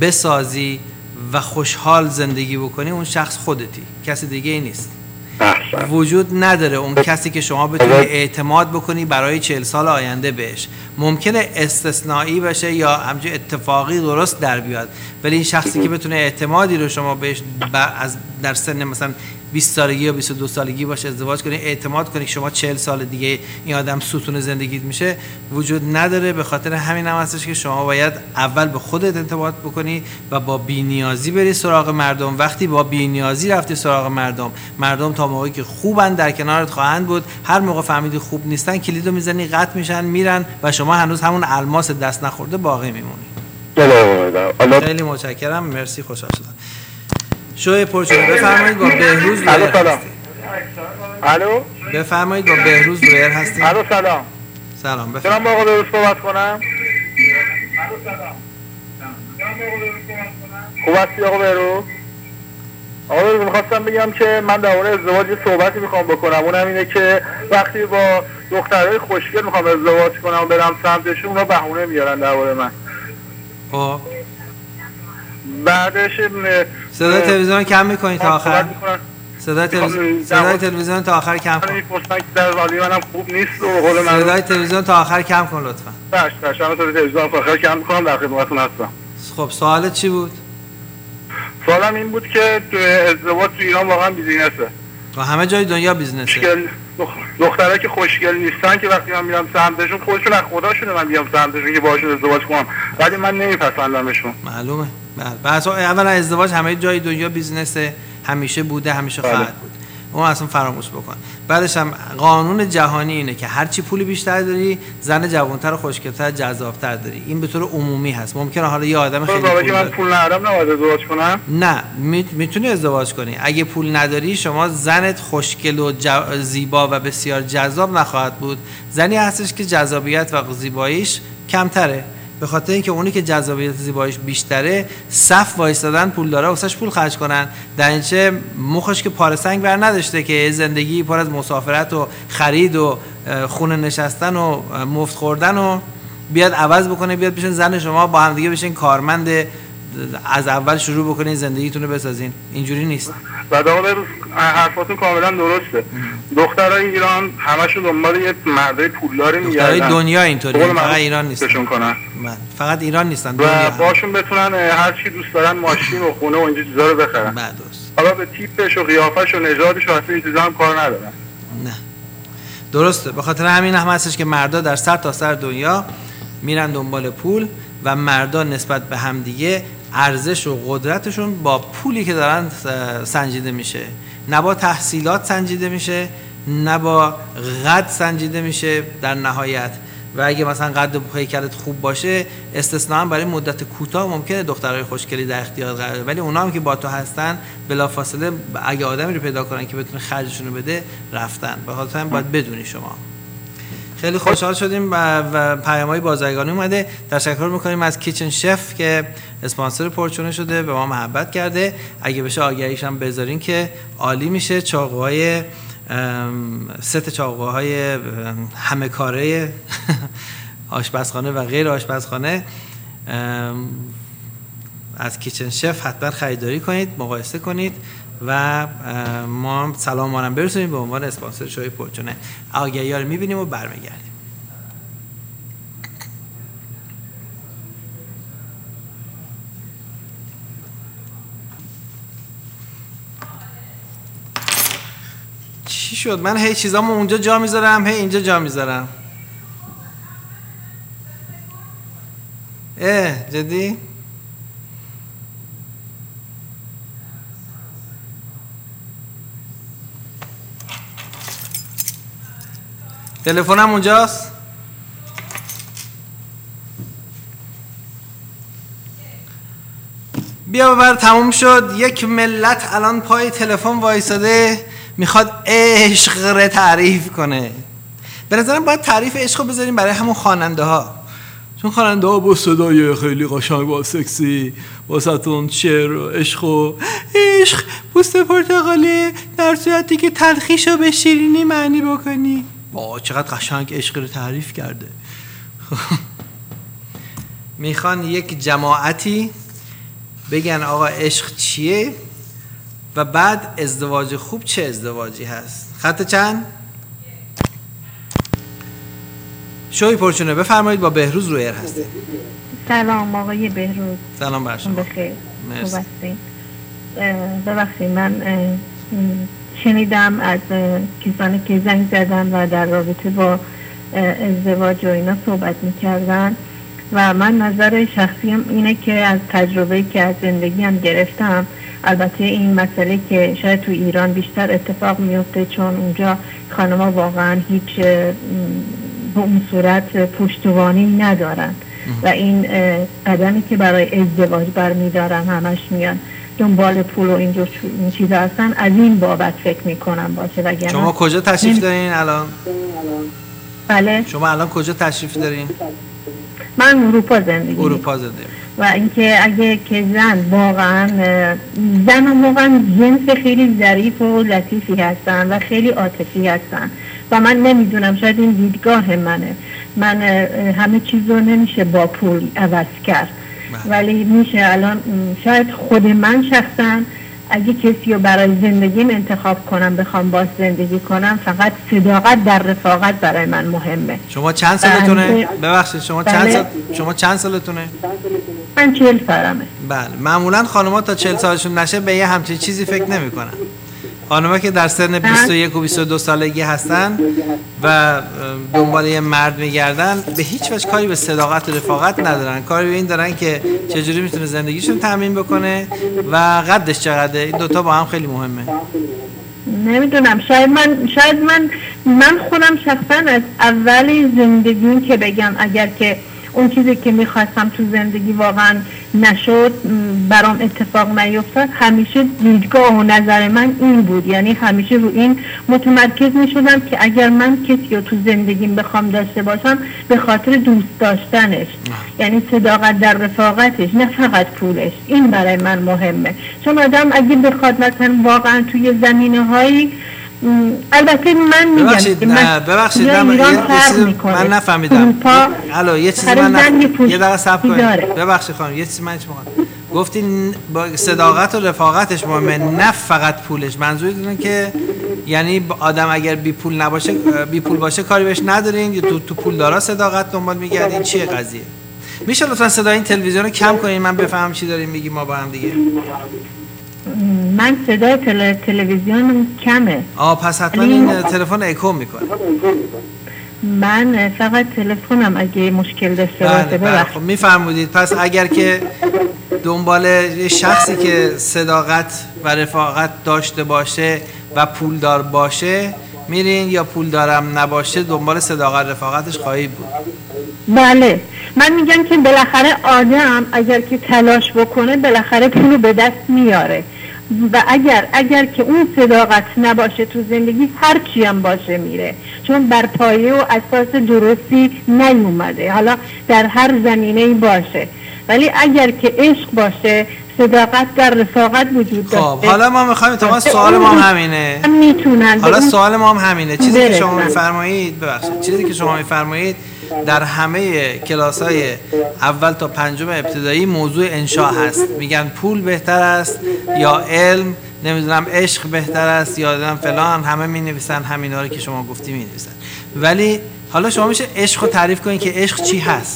A: بسازی و خوشحال زندگی بکنی، اون شخص خودتی، کسی دیگه ای نیست.
C: احسن لطفا.
A: وجود نداره اون کسی که شما بتونی اعتماد بکنی برای چهل سال آینده بهش. ممکنه استثنایی باشه یا همچین اتفاقی درست در بیاد، ولی این شخصی که بتونه اعتمادی رو شما بهش از در سن مثلا بیست سالگی یا بیست و دو سالگی باشه ازدواج کنی، اعتماد کنی که شما چهل سال دیگه این آدم ستون زندگیت میشه، وجود نداره. به خاطر همین هم هستش که شما باید اول به خودت اعتماد بکنی و با بی‌نیازی بری سراغ مردم. وقتی با بی‌نیازی رفتی سراغ مردم، مردم تا موقعی که خوبن در کنارت خواهند بود. هر موقع فهمیدی خوب نیستن کلیدو میزنی، قطع میشن، میرن و شما هنوز همون الماس دست نخورده باقی میمونی. خیلی متشکرم، مرسی، خوشحال شدم. شوی پرچونه بفرمایید با بهروز رویر هستید.
D: الو
A: بفرمایید با بهروز رویر هستید.
D: الو سلام.
A: سلام بفرمایید.
D: من با آقا بهروز صحبت کنم. الو سلام. خوب هستی آقا بهروز؟ آقا بهروز می‌خواستم بگم که من در مورد ازدواج صحبتی می‌خوام بکنم. اونم اینه که وقتی با دخترای خوشگل می‌خوام ازدواج کنم و برم سمتشون، اونا بهونه میارن درباره من.
A: خب
D: بعدش
A: صدای تلویزیون کم می‌کنید تا آخر. صدای تلویزیون صدای تلویزیون تا آخر کم کن.
D: می‌پرسن که در والی منم خوب نیست و قول من.
A: صدای تلویزیون تا آخر کم کن لطفاً.
D: باشه باشه، من صدای تلویزیون تا آخر کم می‌کنم، در خدمتتون هستم.
A: خب سوالت چی بود؟
D: سوالم این بود که تو ازدواج تو ایران واقعا بیزینسه.
A: و همه جای دنیا بیزینسه.
D: دخترها که خوشگل نیستن که وقتی من میرم سمتشون خودشون از خداشونه من بیام سمتشون که باهاشون ازدواج کنم، ولی من نمیپسندمشون.
A: معلومه. بله. بس اولا ازدواج همه جای دنیا بیزینسه، همیشه بوده، همیشه خواهد بود. اون اصلا فراموش بکن. بعدش هم قانون جهانی اینه که هر چی پولی بیشتر داری، زن جوانتر و خوشگلتر جذابتر داری. این به طور عمومی هست. ممکنه حالا یه آدم خیلی پول
D: من پول ندارم نباید ازدواج کنم؟
A: نه، میتونی ازدواج کنی. اگه پول نداری، شما زنت خوشگل و جو... زیبا و بسیار جذاب نخواهد بود. زنی هستش که جذابیت و زیباییش کمتره. به خاطر اینکه اونی که جذابیت زیباییش بیشتره، صف وایستادن پول داره واسش پول خرج کنن، در اینچه مخش که پاره سنگ بر نداشته که زندگی پر از مسافرت و خرید و خونه نشستن و مفت خوردن و بیاد عوض بکنه، بیاد بشین زن شما با هم دیگه بشین کارمند از اول شروع بکنین زندگیتون رو بسازین. اینجوری نیست.
D: بعد آقا بروز حرفاتون کاملا درسته. دخترای ایران همشون دنبال یه مردای پولداری میگردن.
A: دخترای دنیا اینطوریه، فقط ایران نیستن.
D: کنن.
A: فقط ایران نیستن،
D: دنیا. و باشون بتونن هر چی دوست دارن، ماشین و خونه و اینجور چیزا رو بخرن.
A: بعد درست.
D: حالا به تیپش و قیافش و نژادش و اصلا این چیزا هم کار ندارن.
A: نه. درسته. به خاطر همین هم هستش که مردا در سر تا سر دنیا میرن دنبال پول و مردا نسبت به هم دیگه ارزش و قدرتشون با پولی که دارن سنجیده میشه، نه با تحصیلات سنجیده میشه، نه با قد سنجیده میشه در نهایت. و اگه مثلا قد و هیکلت خوب باشه، استثناء برای مدت کوتاه ممکنه دخترای خوشگلی در اختیار قرار بده، ولی اونا هم که با تو هستن بلافاصله اگه آدمی رو پیدا کنن که بتونه خرجشون رو بده، رفتن. به خاطر همین باید بدونی شما. خیلی خوشحال شدیم و پیام‌های بازرگانی اومده. تشکر می‌کنیم از کیچن شف که اسپانسر پرچونه شده، به ما محبت کرده. اگه بشه آگهیش هم بذارین که عالی میشه. چاقوهای ست چاقوهای همه کاره آشپزخانه و غیر آشپزخانه از کیچن شف حتما خریداری کنید، مقایسه کنید و ما سلام مانم برسونیم به عنوان اسپانسر شوی پرچونه. آگهی‌ها رو می‌بینیم و برمیگردیم. چی شد؟ من هی چیزامو اونجا جا میذارم، هی اینجا جا میذارم. اه جدی؟ تلفنم اونجاست. بیا ببر، تموم شد. یک ملت الان پای تلفن وایساده میخواد عشق رو تعریف کنه. به نظرم باید تعریف عشق رو بذاریم برای همون خواننده ها، چون خواننده ها با صدای خیلی قشنگ و سکسی واسهتون شعر و عشق و عشق پوست پرتقالی در صورتی که تلخیشو به شیرینی معنی بکنی. با چقدر قشنگ عشق رو تعریف کرده. میخوان یک جماعتی بگن آقا عشق چیه و بعد ازدواج خوب چه ازدواجی هست؟ خط چند؟ شوی پرچونه بفرمایید، با بهروز روی ایر هستید.
E: سلام آقای بهروز.
A: سلام بر شما.
E: بخیر.
A: مرسی.
E: ببخشید من شنیدم از کسانی که زنگ زدن و در رابطه با ازدواج و اینا صحبت میکردن و من نظر شخصیم اینه که از تجربه‌ای که از زندگی هم گرفتم، البته این مسئله که شاید تو ایران بیشتر اتفاق میفته چون اونجا خانم‌ها واقعا هیچ به اون صورت پشتوانی ندارن و این قدمی که برای ازدواج برمیدارن همش میان دنبال پول و اینجور این چیزا هستن، از این بابت فکر میکنم باشه. وگرنه
A: شما کجا تشریف دارین الان؟
E: بله
A: شما الان کجا تشریف دارین؟
E: من اروپا زندگی
A: اروپا زندگی
E: و اینکه اگه که زن واقعا زن واقعا جنس خیلی ظریف و لطیفی هستن و خیلی عاطفی هستن و من نمیدونم، شاید این دیدگاه منه، من همه چیز رو نمیشه با پول عوض کرد ولی میشه الان شاید خود من شخصا اگه کسی رو برای زندگیم انتخاب کنم بخوام باش زندگی کنم، فقط صداقت در رفاقت برای من مهمه.
A: شما چند سالتونه؟ ببخشید شما چند سال شما چند سالتونه؟
E: من چهل سالمه.
A: بله، معمولا خانم‌ها تا چهل سالشون نشه به یه همچین چیزی فکر نمی‌کنن. خانم‌ها که در سن بیست و یک و بیست و دو سالگی هستن و دنبال یه مرد میگردن، به هیچ وجه کاری به صداقت و رفاقت ندارن، کاری به این دارن که چجوری میتونه زندگیشون تامین بکنه و قدش چقدره. این دوتا با هم خیلی مهمه.
E: نمیدونم، شاید من شاید من من خودم شخصا از اول زندگیم که بگم اگر که اون چیزی که میخواستم تو زندگی واقعا نشد، برام اتفاق نیفتاد، همیشه دیدگاه و نظر من این بود، یعنی همیشه رو این متمرکز میشدم که اگر من کسی رو تو زندگیم بخوام داشته باشم به خاطر دوست داشتنش، یعنی صداقت در رفاقتش، نه فقط پولش. این برای من مهمه، چون آدم اگه بخواد مثلا واقعا توی زمینه هایی، البته من میگم
A: ببخشید نه ببخشید من یه چیزی من نفهمیدم. الو یه چیزی من نفهمیدم. یه دقیقه صبر کنید. ببخشید خانم یه چیزی من چی میگم. گفتین با صداقت و رفاقتش مهمه، نه فقط پولش. منظورتونه که یعنی آدم اگر بی پول نباشه، بی پول باشه کاری بهش ندارین، یا تو تو پولدارا صداقت دنبال میگردین؟ چیه قضیه؟ میشه لطفا صدای این تلویزیون رو کم کنین من بفهمم چی دارین میگی ما با هم دیگه؟
E: من صدای تل... تلویزیون کمه.
A: آه پس حتما این تلفن اکو میکنه.
E: من فقط تلفنم اگه مشکل داشته باشه.
A: بله بله خب میفرمودید. پس اگر که دنبال یه شخصی که صداقت و رفاقت داشته باشه و پولدار باشه میرین، یا پولدارم نباشه دنبال صداقت رفاقتش خواهید بود؟
E: بله، من میگم که بالاخره آدم اگر که تلاش بکنه بالاخره پولو به دست میاره و اگر اگر که اون صداقت نباشه تو زندگی هر چی هم باشه میره، چون بر پایه و اساس درستی نیومده، حالا در هر زمینه‌ای باشه. ولی اگر که عشق باشه، صداقت در رفاقت وجود داره.
A: خب حالا ما میخوایم تا سوال ما هم همینه.
E: میتونن
A: حالا سوال ما هم همینه. چیزی که شما میفرمایید ببخشید چیزی که شما میفرمایید در همه کلاس‌های اول تا پنجم ابتدایی موضوع انشاء هست. میگن پول بهتر است یا علم، نمیدونم عشق بهتر است یا نمیدونم فلان، همه مینویسن همینا رو که شما گفتی مینویسن. ولی حالا شما میشه عشق رو تعریف کنین که عشق چی هست؟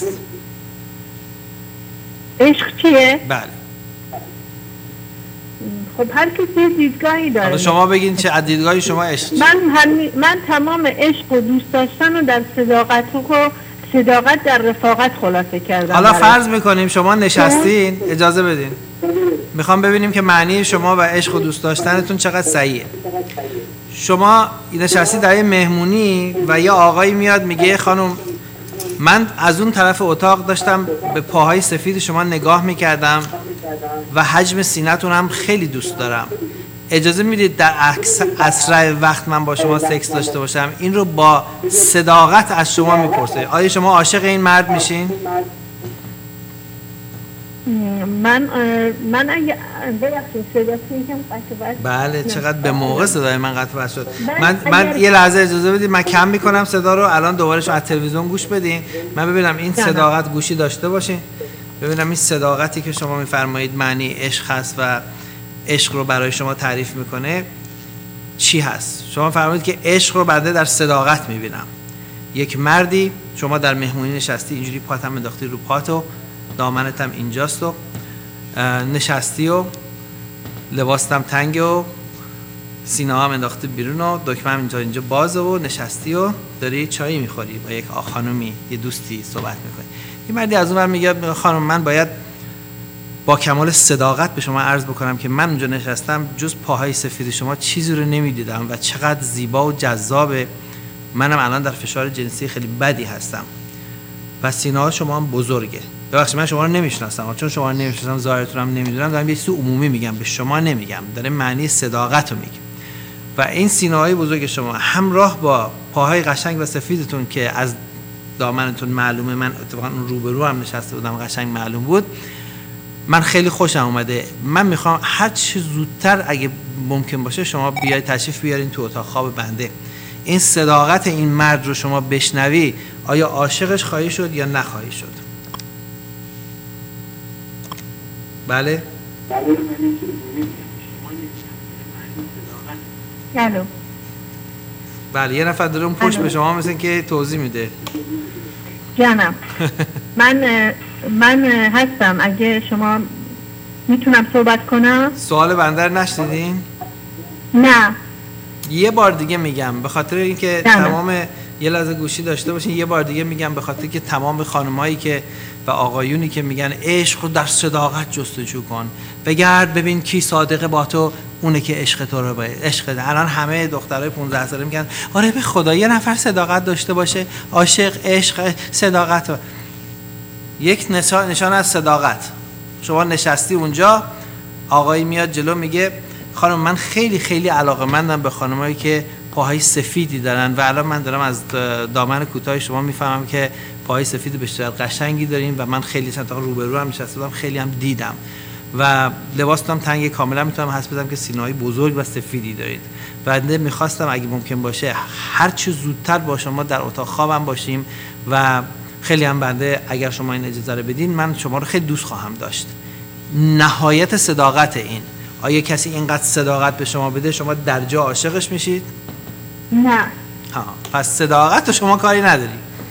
E: عشق چیه؟
A: بله.
E: خب هر کسی دیدگاهی داره.
A: حالا شما بگین چه از دیدگاهی شما عشق چیه؟
E: من همی... من تمام عشق و دوست داشتن رو در صداقت و صداقت در رفاقت خلاصه کردم.
A: حالا فرض میکنیم شما نشستین، اجازه بدین میخوام ببینیم که معنی شما و عشق و دوست داشتنتون چقدر صحیحه. شما نشستی در یه مهمونی و یه آقایی میاد میگه خانم من از اون طرف اتاق داشتم به پاهای سفید شما نگاه میکردم و حجم سینه‌تون هم خیلی دوست دارم، اجازه میدید در اسرع وقت من با شما سکس داشته باشم؟ این رو با صداقت از شما میپرسه. آیا شما عاشق این مرد میشین؟
E: من من اگه ببخشید صداتون یکم قطع وصل.
A: بله چقدر به موقع صدای من قطع وصل شد. من من یه لحظه اجازه بدید من کم میکنم صدا رو، الان دوباره شما از تلویزیون گوش بدین من ببینم این صداقت گوشی داشته باشین، ببینم این صداقتی که شما میفرمایید معنی عشق هست و عشق رو برای شما تعریف میکنه چی هست. شما فرمودید که عشق رو بنده در صداقت میبینم. یک مردی، شما در مهمونی نشستی، اینجوری پاتم انداختی رو پاتو، دامنت هم اینجاست و نشستی و لباستم تنگ و سینه هم انداختی بیرون و دکمه هم اینجا اینجا بازه و نشستی و داری چایی میخوری با یک خانومی، یه دوستی صحبت میکنی. یه مردی از اون ور میگه خانم من باید با کمال صداقت به شما عرض بکنم که من اونجا نشستم جز پاهای سفید شما چیزی رو نمیدیدم و چقدر زیبا و جذابه. منم الان در فشار جنسی خیلی بدی هستم و سینه ها شما هم بزرگه. ببخشید من شما رو نمیشناسم، چون شما رو نمیشناسم ظاهرتون هم نمیدونم، دارم یه چیز عمومی میگم، به شما نمیگم، داره معنی صداقت رو میگم. و این سینه های بزرگ شما همراه با پاهای قشنگ و سفیدتون که از دامنتون معلومه، من اتفاقا اون روبرو هم نشسته بودم قشنگ معلوم بود، من خیلی خوشم اومده. من میخوام هر چه زودتر اگه ممکن باشه شما بیاید تشریف بیارین تو اتاق خواب بنده. این صداقت این مرد رو شما بشنوی، آیا عاشقش خواهی شد یا نخواهی شد؟ بله؟
E: بله.
A: بله یه نفر داره اون پشت به شما مثل که توضیح میده.
E: جانم من من هستم، اگه شما میتونم صحبت کنم.
A: سوال بنده رو نشنیدین؟
E: نه.
A: یه بار دیگه میگم به خاطر اینکه تمام، یه لحظه گوشی داشته باشین، یه بار دیگه میگم به خاطر که تمام خانمایی که و آقایونی که میگن عشق رو در صداقت جستجو کن، بگرد ببین کی صادقه با تو، اونه که عشق تو رو باید عشق ده. الان همه دخترای پانزده ساله میگن آره به خدا یه نفر صداقت داشته باشه، عاشق، عشق، صداقت. یک نشان نشان از صداقت. شما نشستی اونجا، آقایی میاد جلو میگه خانم من خیلی خیلی علاقه‌مندم به خانمایی که پاهای سفیدی دارن و الان من دارم از دامن کوتاه شما میفهمم که پاهای سفید بسیار قشنگی دارین و من خیلی چند تا روبرو هم نشسته بودم، خیلی هم دیدم و لباستون تنگ، کاملا میتونم حس بدم که سینه‌های بزرگ و سفیدی دارید. بنده میخواستم اگه ممکن باشه هر چه زودتر با شما در اتاق خوابم باشیم و خیلی هم بنده اگر شما این اجازه رو بدین من شما رو خیلی دوست خواهم داشت. نهایت صداقت این. آیا کسی اینقدر صداقت به شما بده شما در جا عاشقش میشید؟
E: نه.
A: ها پس صداقت شما کاری نداری؟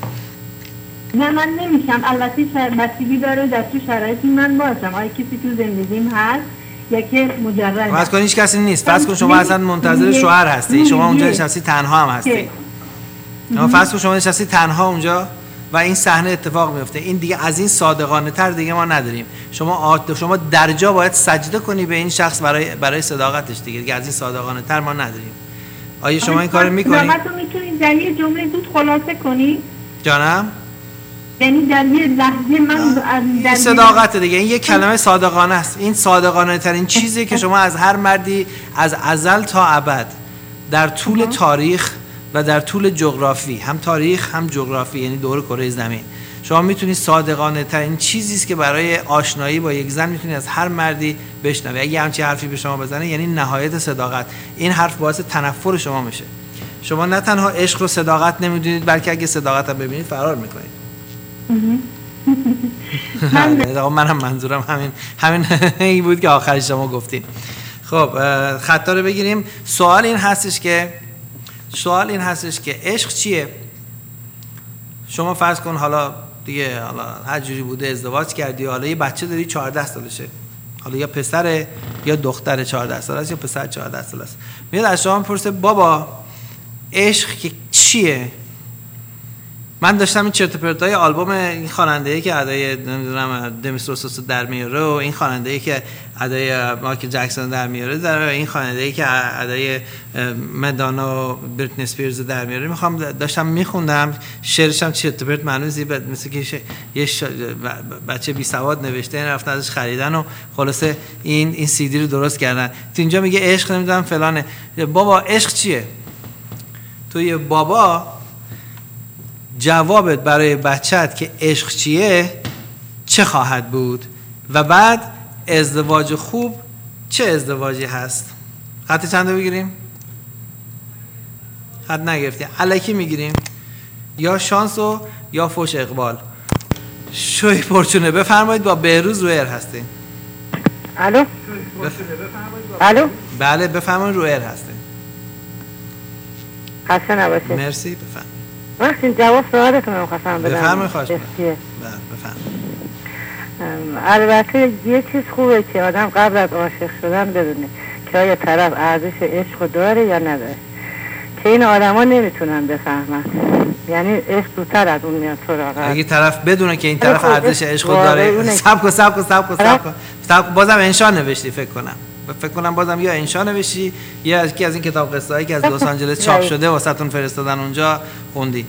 E: نه من نمیشم. البته بستگی داره در چه شرایطی من باشم. آیا کسی تو زندگیم هست یا که مجرد
A: فرض کن هیچ کسی نیست، فرض کن شما اصلا منتظر شوهر هستی، شما اونجا نشستی تنها هم هستی، اما فرض کن شما نشستی تنها اونجا و این صحنه اتفاق میفته، این دیگه از این صادقانه تر دیگه ما نداریم. شما شما در جا باید سجده کنی به این شخص برای برای صداقتش دیگه، دیگه از این صادقانه تر ما نداریم. آیا شما این کارو میکنید؟
E: صداقت رو میتونید در یه جمله زود خلاصه کنی؟
A: جانم؟
E: یعنی در یه لحظه من
A: این صداقت دیگه، این یک کلمه صادقانه است. این صادقانه ترین چیزی که شما از هر مردی از ازل تا ابد در طول تاریخ و در طول جغرافی، هم تاریخ هم جغرافی یعنی دور کره زمین، شما میتونید صادقانه ترین چیزی است که برای آشنایی با یک زن میتونید از هر مردی بشنوید. اگه همچین حرفی به شما بزنه یعنی نهایت صداقت. این حرف باعث تنفر شما میشه. شما نه تنها عشق رو صداقت نمیدونید بلکه اگه صداقت هم ببینید فرار میکنید. من منم منظورم همین همین این بود که آخرش شما گفتین. خب خطا رو بگیریم. سوال این هستش که سوال این هستش که عشق چیه؟ شما فرض کن حالا دیگه حالا هر جوری بوده ازدواج کردی، حالا یه بچه داری چهارده سالشه، حالا یا پسره یا دختر چهارده ساله است یا پسر چهارده ساله است، میاد از شما میپرسه بابا عشق چیه؟ من داشتم این چرت و پرتای آلبوم این خواننده‌ای که ادای نمیدونم دمیس روسوس در میاره و این خواننده‌ای که ادای مایکل جکسون در میاره در این خواننده‌ای که ادای مدانا و بریتنی اسپیرز در میاره، میخوام داشتم میخوندم شعرش هم چرت و پرت معنوسی بعد مثل که یه بچه بی سواد نوشته، این رفتن ازش خریدن و خلاصه این این سی دی رو درست کردن. تو اینجا میگه عشق نمیدونم فلانه. بابا عشق چیه؟ تو یه بابا جوابت برای بچت که عشق چیه چه خواهد بود و بعد ازدواج خوب چه ازدواجی هست؟ خط چند رو بگیریم؟ خط نگرفتیم، الکی میگیریم یا شانس و یا فوش اقبال. شوی پرچونه بفرمایید با بهروز رویر هستیم.
E: الو
A: بفرمایید با
F: الو
A: بله بفهمون رو ایر هستیم.
F: خسته نباشید.
A: مرسی بفهم.
F: وقتی جواب سوالتون رو خواستم بدم.
A: بفرمایید خواهش می‌کنم.
F: بله
A: بفهم.
F: البته یه چیز خوبه که آدم قبل از عاشق شدن بدونه که آیا طرف ارزش عشق داره یا نداره، که این آدما نمیتونن بفهمن. یعنی عشق زودتر از اون میاد سراغ.
A: اگه طرف بدونه که این طرف ارزش عشق داره، سب کن سب کن سب کن سب کن سب بازم انشا نوشتی فکر کنم. فکر کنم بازم یا انشا نوشتی یا یکی از این کتاب قصه هایی که از لس آنجلس چاپ شده واسهتون فرستادن اونجا خوندی.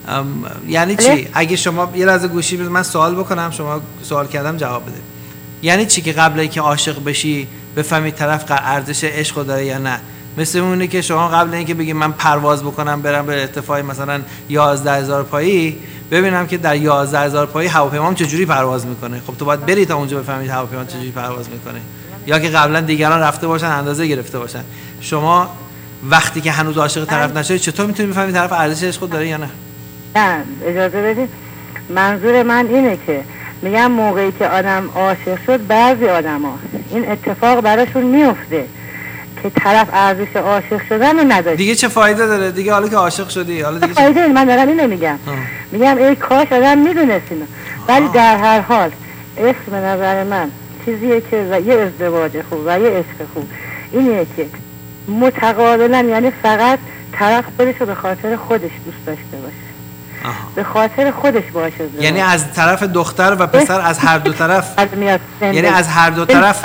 A: یعنی چی؟ اگه شما یه لحظه گوشی بده من سوال بکنم، شما سوال کردم جواب بده. یعنی چی که قبل اینکه عاشق بشی بفهمی طرف ارزش عشق داره یا نه؟ مثل اونه که شما قبل اینکه بگی من پرواز بکنم برم به ارتفاع مثلا یازده هزار پایی ببینم که در یازده هزار پایی هواپیمام چجوری پرواز میکنه. خب تو باید بری تا اونجا بفهمید هواپیما چجوری پرواز میکنه، یا که قبلا دیگران رفته باشن اندازه گرفته باشن. شما وقتی که هنوز عاشق طرف نشدی چطور میتونی بفهمی طرف ارزش عشق داره یا نه؟
F: نه اجازه بدید، منظور من اینه که میگم موقعی که آدم عاشق شد بعضی آدما این اتفاق براشون میفته که طرف ارزش عاشق شدن رو نداره.
A: دیگه چه فایده داره دیگه؟ حالا که عاشق شدی حالا دیگه
F: فایده چه؟ من دارم اینو میگم. میگم ای کاش آدم میدونست اینو. ولی در هر حال عشق به نظر من چیزیه که و یه ازدواج خوب و یه عشق خوب اینه که متقابلا، یعنی فقط طرف خودش رو به خاطر خودش دوست داشته باشه. آها. به خاطر خودش باشه.
A: یعنی از طرف دختر و پسر از هر دو طرف یعنی از هر دو طرف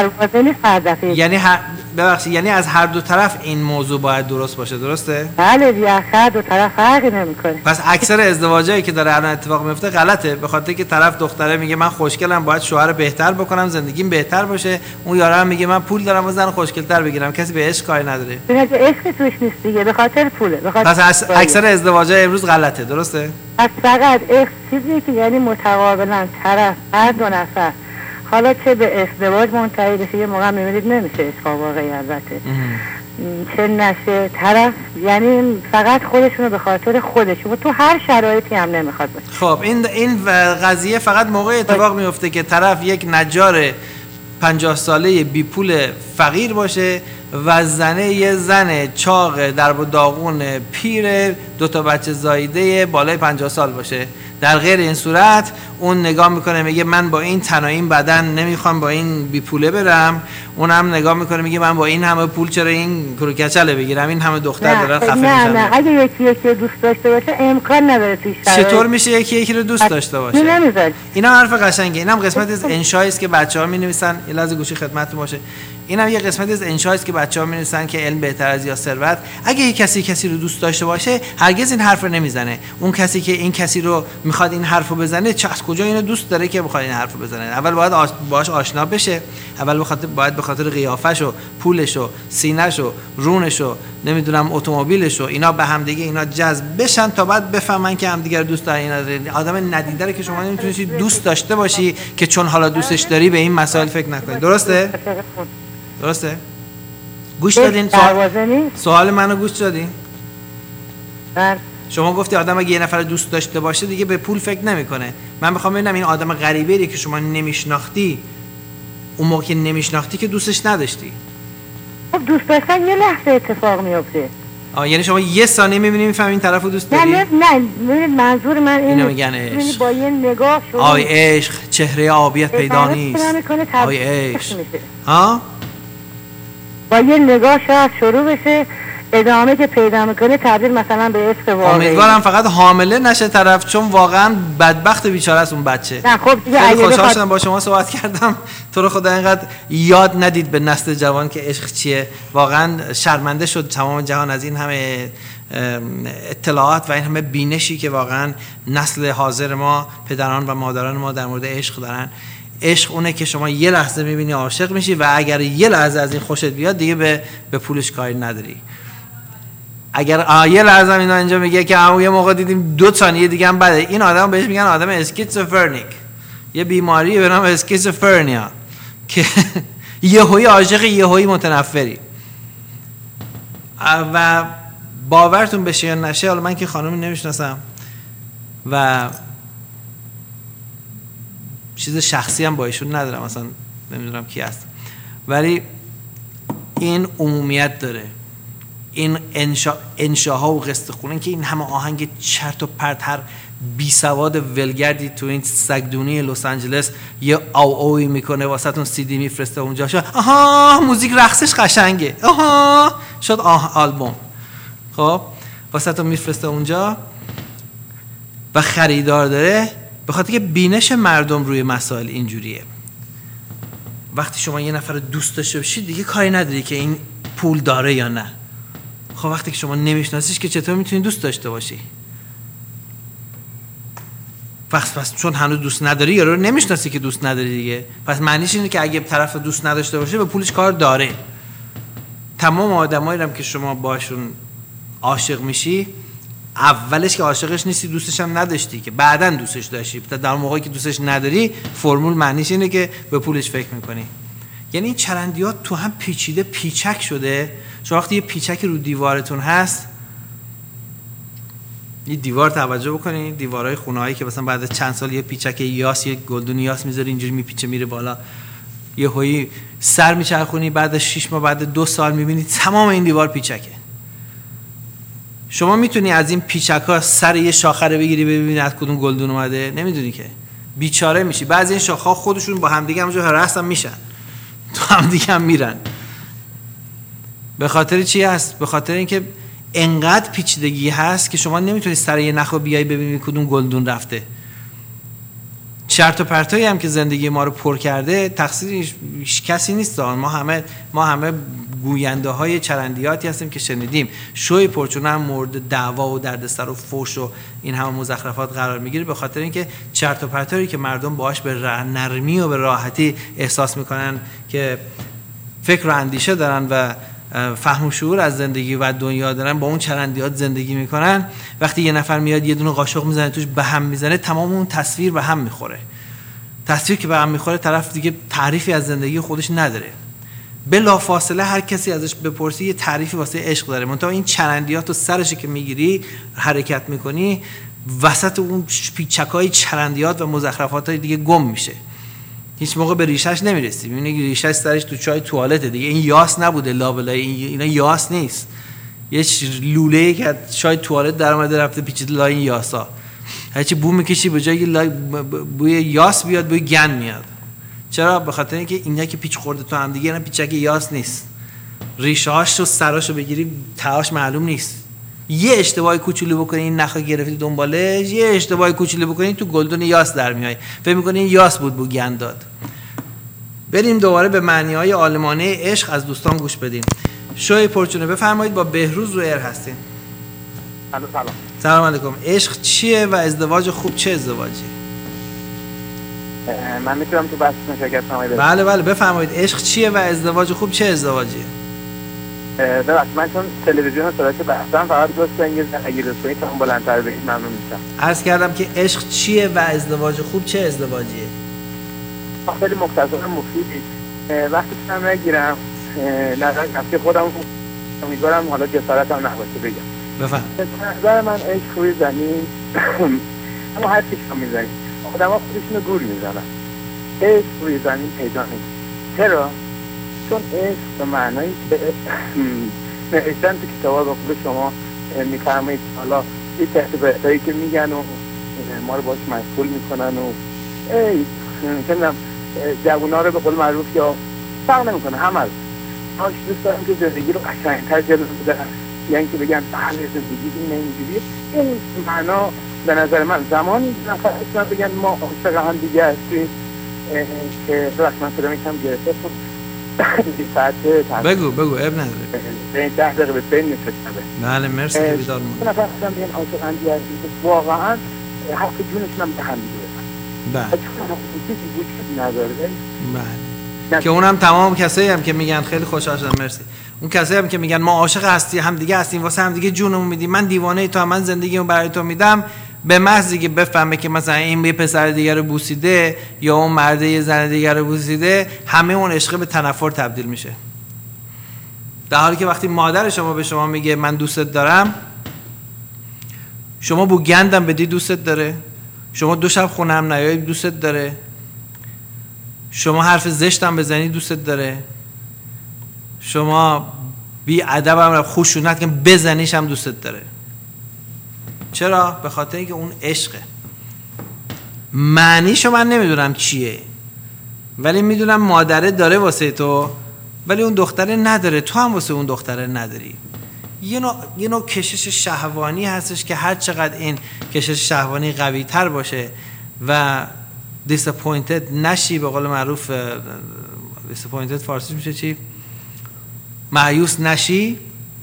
A: یعنی هر ببخشید یعنی از هر دو طرف این موضوع باید درست باشه. درسته؟
F: بله دیگه از هر دو طرف فرقی نمیکنه.
A: پس اکثر ازدواجایی که داره الان اتفاق میفته غلطه، به خاطر که طرف دختره میگه من خوشگلم باید شوهر بهتر بکنم زندگیم بهتر باشه، اون یارو هم میگه من پول دارم و زن خوشگل‌تر بگیرم. کسی به عشق کاری نداره.
F: ببین عشق توش نیست دیگه، به خاطر پوله. به خاطر
A: پس اکثر ازدواجای امروز غلطه. درسته؟
F: پس فقط عشق چیزی که یعنی متقابلا طرف هر دو نفر حالا چه به ازدواج منتهی بشه، یه موقع میبینید نمیشه عشق واقعی البته چه نشه، طرف یعنی فقط خودشونو به خاطر خودشون و تو هر شرایطی هم نمیخواد باشه.
A: خب این این قضیه فقط موقع اتفاق میفته که طرف یک نجار پنجاه ساله بی پول فقیر باشه و زنه یه زن چاق درب و داغون پیر دو تا بچه زایده بالای پنجاه سال باشه. در غیر این صورت اون نگاه میکنه میگه من با این تن و این بدن نمیخوام با این بی پوله برم، اونم نگاه میکنه میگه من با این همه پول چرا این کروکچله بگیرم، این همه دختر دارن خفه میشن.
F: نه نه اگه یکی یکی دوست داشته باشه امکان نداره توش.
A: چطور میشه یکی یکی رو دوست داشته باشه؟
F: نمیذاره.
A: اینا حرف قشنگه. اینم قسمت از انشایی است که بچه‌ها مینویسن. یه لحظه گوشی خدمتتون باشه. اینم یه قسمت از انشایی است که بچه‌ها مینویسن که علم بهتر از یا ثروت. اگه یک کسی کسی رو دوست داشته باشه هرگز این حرف رو نمیزنه. اون کسی که این کسی رو میخواد این حرفو بزنه چه از کجا اینو دوست داره که بخواد این حرفو بزنه؟ اول باید آش... باهاش آشنا بشه. اول بخاطر باید به خاطر قیافش و پولش و سینه‌ش و رونش و نمیدونم اتومبیلش و اینا به هم دیگه اینا جذب بشن تا بعد بفهمن که همدیگه رو دوست دارن. اینا آدم ندیده که شما نمیتونید دوست داشته باشی که چون حالا دوستش داری به این مسائل فکر نکنی. درسته؟ درسته؟ گوش دادین؟ سوال, سوال منو گوش دادین؟
F: بله.
A: شما گفتی آدم اگه یه نفر دوست داشته باشه دیگه به پول فکر نمیکنه. من میخوام ببینم این آدم غریبه‌ای که شما نمیشناختی اون موقع که نمیشناختی که دوستش نداشتی.
F: خب دوست داشتن یه لحظه اتفاق میفته.
A: آه یعنی شما یه ثانیه میبینی میفهمی این طرفو دوست داری؟
F: نه نه نه منظور من اینه.
A: اینو میگن عشق.
F: با یه نگاه شروع
A: آی عشق چهره آبیت پیدا نیست. آی عشق. ها؟
F: با یه نگاه شاید شروع بشه ادامه که پیدا میکنه تبدیل مثلا به عشق واقعی.
A: امیدوارم فقط حامله نشه طرف، چون واقعا بدبخت بیچاره است اون بچه.
F: نه خب دیگه
A: خیلی خوشحال شدم با شما صحبت کردم. تو رو خدا اینقدر یاد ندید به نسل جوان که عشق چیه. واقعا شرمنده شد تمام جهان از این همه اطلاعات و این همه بینشی که واقعا نسل حاضر ما پدران و مادران ما در مورد عشق دارن. عشق اونه که شما یه لحظه میبینی عاشق میشی و اگر یه لحظه از این خوشت بیاد دیگه به به پولش کاری نداری. اگر یه لحظه اینا اینجا میگه که همون یه موقع دیدیم دو ثانیه دیگه هم بده، این آدم بهش میگن آدم اسکیزوفرنیک، یه بیماری به نام اسکیزوفرنیا که یهویی عاشق یهویی متنفری. و باورتون بشه یا نشه، حالا من که خانومی نمیشناسم و چیز شخصی هم با ایشون ندارم، مثلا نمیدونم کی هست، ولی این عمومیت داره. این انشا انشاها و قصه خونه که این همه آهنگ چرت و پرت، هر بی سواد ولگردی تو این سگدونی لس آنجلس یه او اوی میکنه واسهتون سی دی میفرسته اونجا، شد آها موزیک رقصش قشنگه، آها شد آه آلبوم، خب واسهتون میفرسته اونجا و خریدار داره، به خاطر که بینش مردم روی مسائل اینجوریه. وقتی شما یه نفر دوست داشته باشید دیگه کاری نداری که این پول داره یا نه. خب وقتی که شما نمیشناسیش که چطور میتونی دوست داشته باشی؟ پس پس چون هنوز دوست نداری یا رو نمیشناسی که دوست نداری دیگه، پس معنیش اینه که اگه طرف دوست نداشته باشه به پولش کار داره. تمام آدمایی هم که شما باشون عاشق میشی، اولش که عاشقش نیستی دوستش هم نداشتی، که بعداً دوستش داشتی، تا در موقعی که دوستش نداری فرمول معنیش اینه که به پولش فکر میکنی. یعنی این چرندیات تو هم پیچیده پیچک شده. شما وقتی یه پیچک رو دیوارتون هست، یه دیوار توجه بکنید، دیوارهای خونه‌هایی که مثلا بعد چند سال یه پیچک یاس، یه گلدون یاس میذاری اینجوری میپیچه میره بالا، یه هویی سر میچرخونی بعد شش ماه بعد دو سال میبینی تمام این دیوار پیچکه. شما میتونی از این پیچک‌ها سر یه شاخه رو بگیری ببینی از کدوم گلدون اومده؟ نمیدونی که، بیچاره میشی. بعضی این شاخه‌ها خودشون با همدیگه همونجا رقص هم میشن، تو همدیگه هم میرن. به خاطر چی هست؟ به خاطر اینکه انقدر پیچیدگی هست که شما نمیتونی سر یه نخو بیای ببینی کدوم گلدون رفته. چرت و پرتایی هم که زندگی ما رو پر کرده تقصیر کسی نیست. ما همه ما همه گوینده های چرندیاتی هستیم که شنیدیم. شوی پرچونه هم مورد دعوا و دردسر و فحش و این همه مزخرفات قرار میگیره، به خاطر اینکه چرت و پرتایی که مردم باهاش به نرمی و به راحتی احساس میکنن که فکر و اندیشه دارن و فهم و شعور از زندگی و دنیا دارن، با اون چرندیات زندگی میکنن. وقتی یه نفر میاد یه دونه قاشق میزنه توش به هم میزنه، تمام اون تصویر به هم میخوره. تصویر که به هم میخوره، طرف دیگه تعریفی از زندگی خودش نداره. بلافاصله هر کسی ازش بپرسی یه تعریفی واسه عشق داره، منتها این چرندیات و سرش که میگیری حرکت میکنی وسط اون پیچکای چرندیات و مزخرفات دیگه گم میشه، هیچ موقع به ریشش نمیرسی. میبینی ریشش سرش تو چای توالته دیگه. این یاس نبوده لابلای، اینا یاس نیست، یه لوله‌ای که چای توالت در اومده رفته پیچیده لای این یاسا. هرچی بو میکشی به جای لای بوی یاس بیاد بوی گند میاد. چرا؟ به خاطر اینکه اینا که پیچ خورده تو هم دیگه، اینا پیچک یاس نیست. ریشه‌هاش و سراشو بگیری تهاش معلوم نیست. یه اشتباهی کوچولو بکنی این نخا گرفتی دنبالش، یه اشتباهی کوچولو بکنی تو گلدون یاس در میای، فکر می‌کنی یاس بود بو گند داد. بریم دوباره به معنی‌های عالمانه عشق از دوستان گوش بدیم. شوی پرچونه بفرمایید، با بهروز رو ایر هستین.
D: سلام سلام.
A: سلام علیکم. عشق چیه و ازدواج خوب چه ازدواجی؟
D: من میتونم تو بحث مشارکت کنم؟
A: بله بله بفرمایید. عشق چیه و ازدواج خوب چه ازدواجیه؟
D: ببخشید من چون تلویزیون صداش بحثم فقط دوست انگلیسی اگه دوست کنید تا بلندتر بگید ممنون میشم.
A: عرض کردم که عشق چیه و ازدواج خوب چه ازدواجیه؟
D: خیلی مختصر مفیدی. وقتی که من نگیرم نظر نفسی خودم امیدوارم حالا جسارتم نباشه بگم.
A: بفهم.
D: نظر من عشق روی زمین اما هر چیش هم میزنیم آدم ها خودشون رو گول میزنن. عشق روی زمین پیدا نیست. چرا؟ چون عشق به معنایی که نوشتن تو کتاب‌ها به قول شما میفرمایید حالا یه تحت که میگن و ما رو باش مشغول میکنن و ای نمیدونم جوونا رو به قول معروف یا فرق نمیکنه، همه از هاش دوست دارم که زندگی رو قشنگ‌تر جلو ببرن، یعنی که بگن بله زندگی این اینجوریه. این معنا به نظر من زمانی نفر اسم بگن ما عاشق هم دیگه هستیم که بخش من صدا میکنم گرفته
A: بگو بگو اب نداره
D: این ده دقیقه به سین نیست شده.
A: بله مرسی که بیدار مونده.
D: نفر اسم بگن عاشق هم دیگه هستیم که واقعا حق جونشون هم به هم دیگه
A: بله
D: چون چیزی وجود نداره.
A: بله که اونم تمام کسایی هم که میگن خیلی خوشحال شدم مرسی، اون کسایی هم که میگن ما عاشق هستی هم دیگه هستیم واسه هم دیگه جونمون میدیم، من دیوانه تو هم من زندگیمو برای تو میدم، به محضی که بفهمه که مثلا این یه پسر دیگه رو بوسیده یا اون مرد یه زن دیگه رو بوسیده، همه اون عشق به تنفر تبدیل میشه. در حالی که وقتی مادر شما به شما میگه من دوستت دارم، شما بو گندم بدی دوستت داره، شما دو شب خونم نیایی دوستت داره، شما حرف زشتم بزنی دوستت داره، شما بی ادب هم خشونت که بزنیش هم دوستت داره. چرا؟ به خاطر اینکه اون عشقه. معنیشو من نمیدونم چیه، ولی میدونم مادره داره واسه تو، ولی اون دختره نداره، تو هم واسه اون دختره نداری. یه نوع, یه نوع کشش شهوانی هستش که هر چقدر این کشش شهوانی قوی تر باشه و disappointed نشی، به قول معروف disappointed فارسی میشه چی؟ مایوس نشی،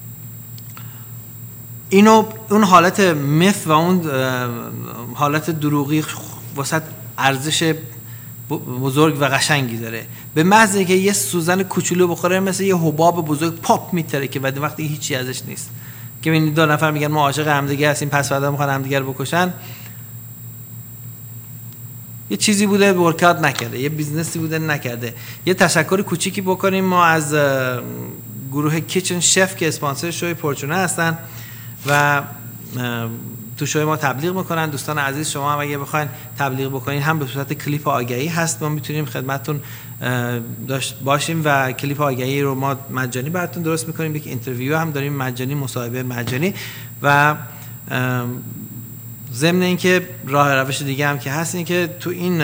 A: اینو اون حالت مثل و اون حالت دروغی واسه ارزش بزرگ و قشنگی داره. به محض اینکه یه سوزن کوچولو بخوره مثل یه حباب بزرگ پاپ میتره که بعد وقتی هیچی ازش نیست. که ببینید دو نفر میگن ما عاشق همدیگه هستیم، پس فردا میخوان همدیگه رو بکشن. یه چیزی بوده ورکات نکرده، یه بیزنسی بوده نکرده. یه تشکر کوچیکی بکنیم ما از گروه کیچن شف که اسپانسر شوی پورچونه هستن و تو شوی ما تبلیغ میکنن. دوستان عزیز شما هم اگه بخواین تبلیغ بکنین هم به صورت کلیپ آگهی هست، ما میتونیم خدمتتون داشت باشیم و کلیپ آگهی رو ما مجانی براتون درست میکنیم. یک اینترویو هم داریم مجانی، مصاحبه مجانی و ضمن اینکه راه روش دیگه هم که هست این که تو این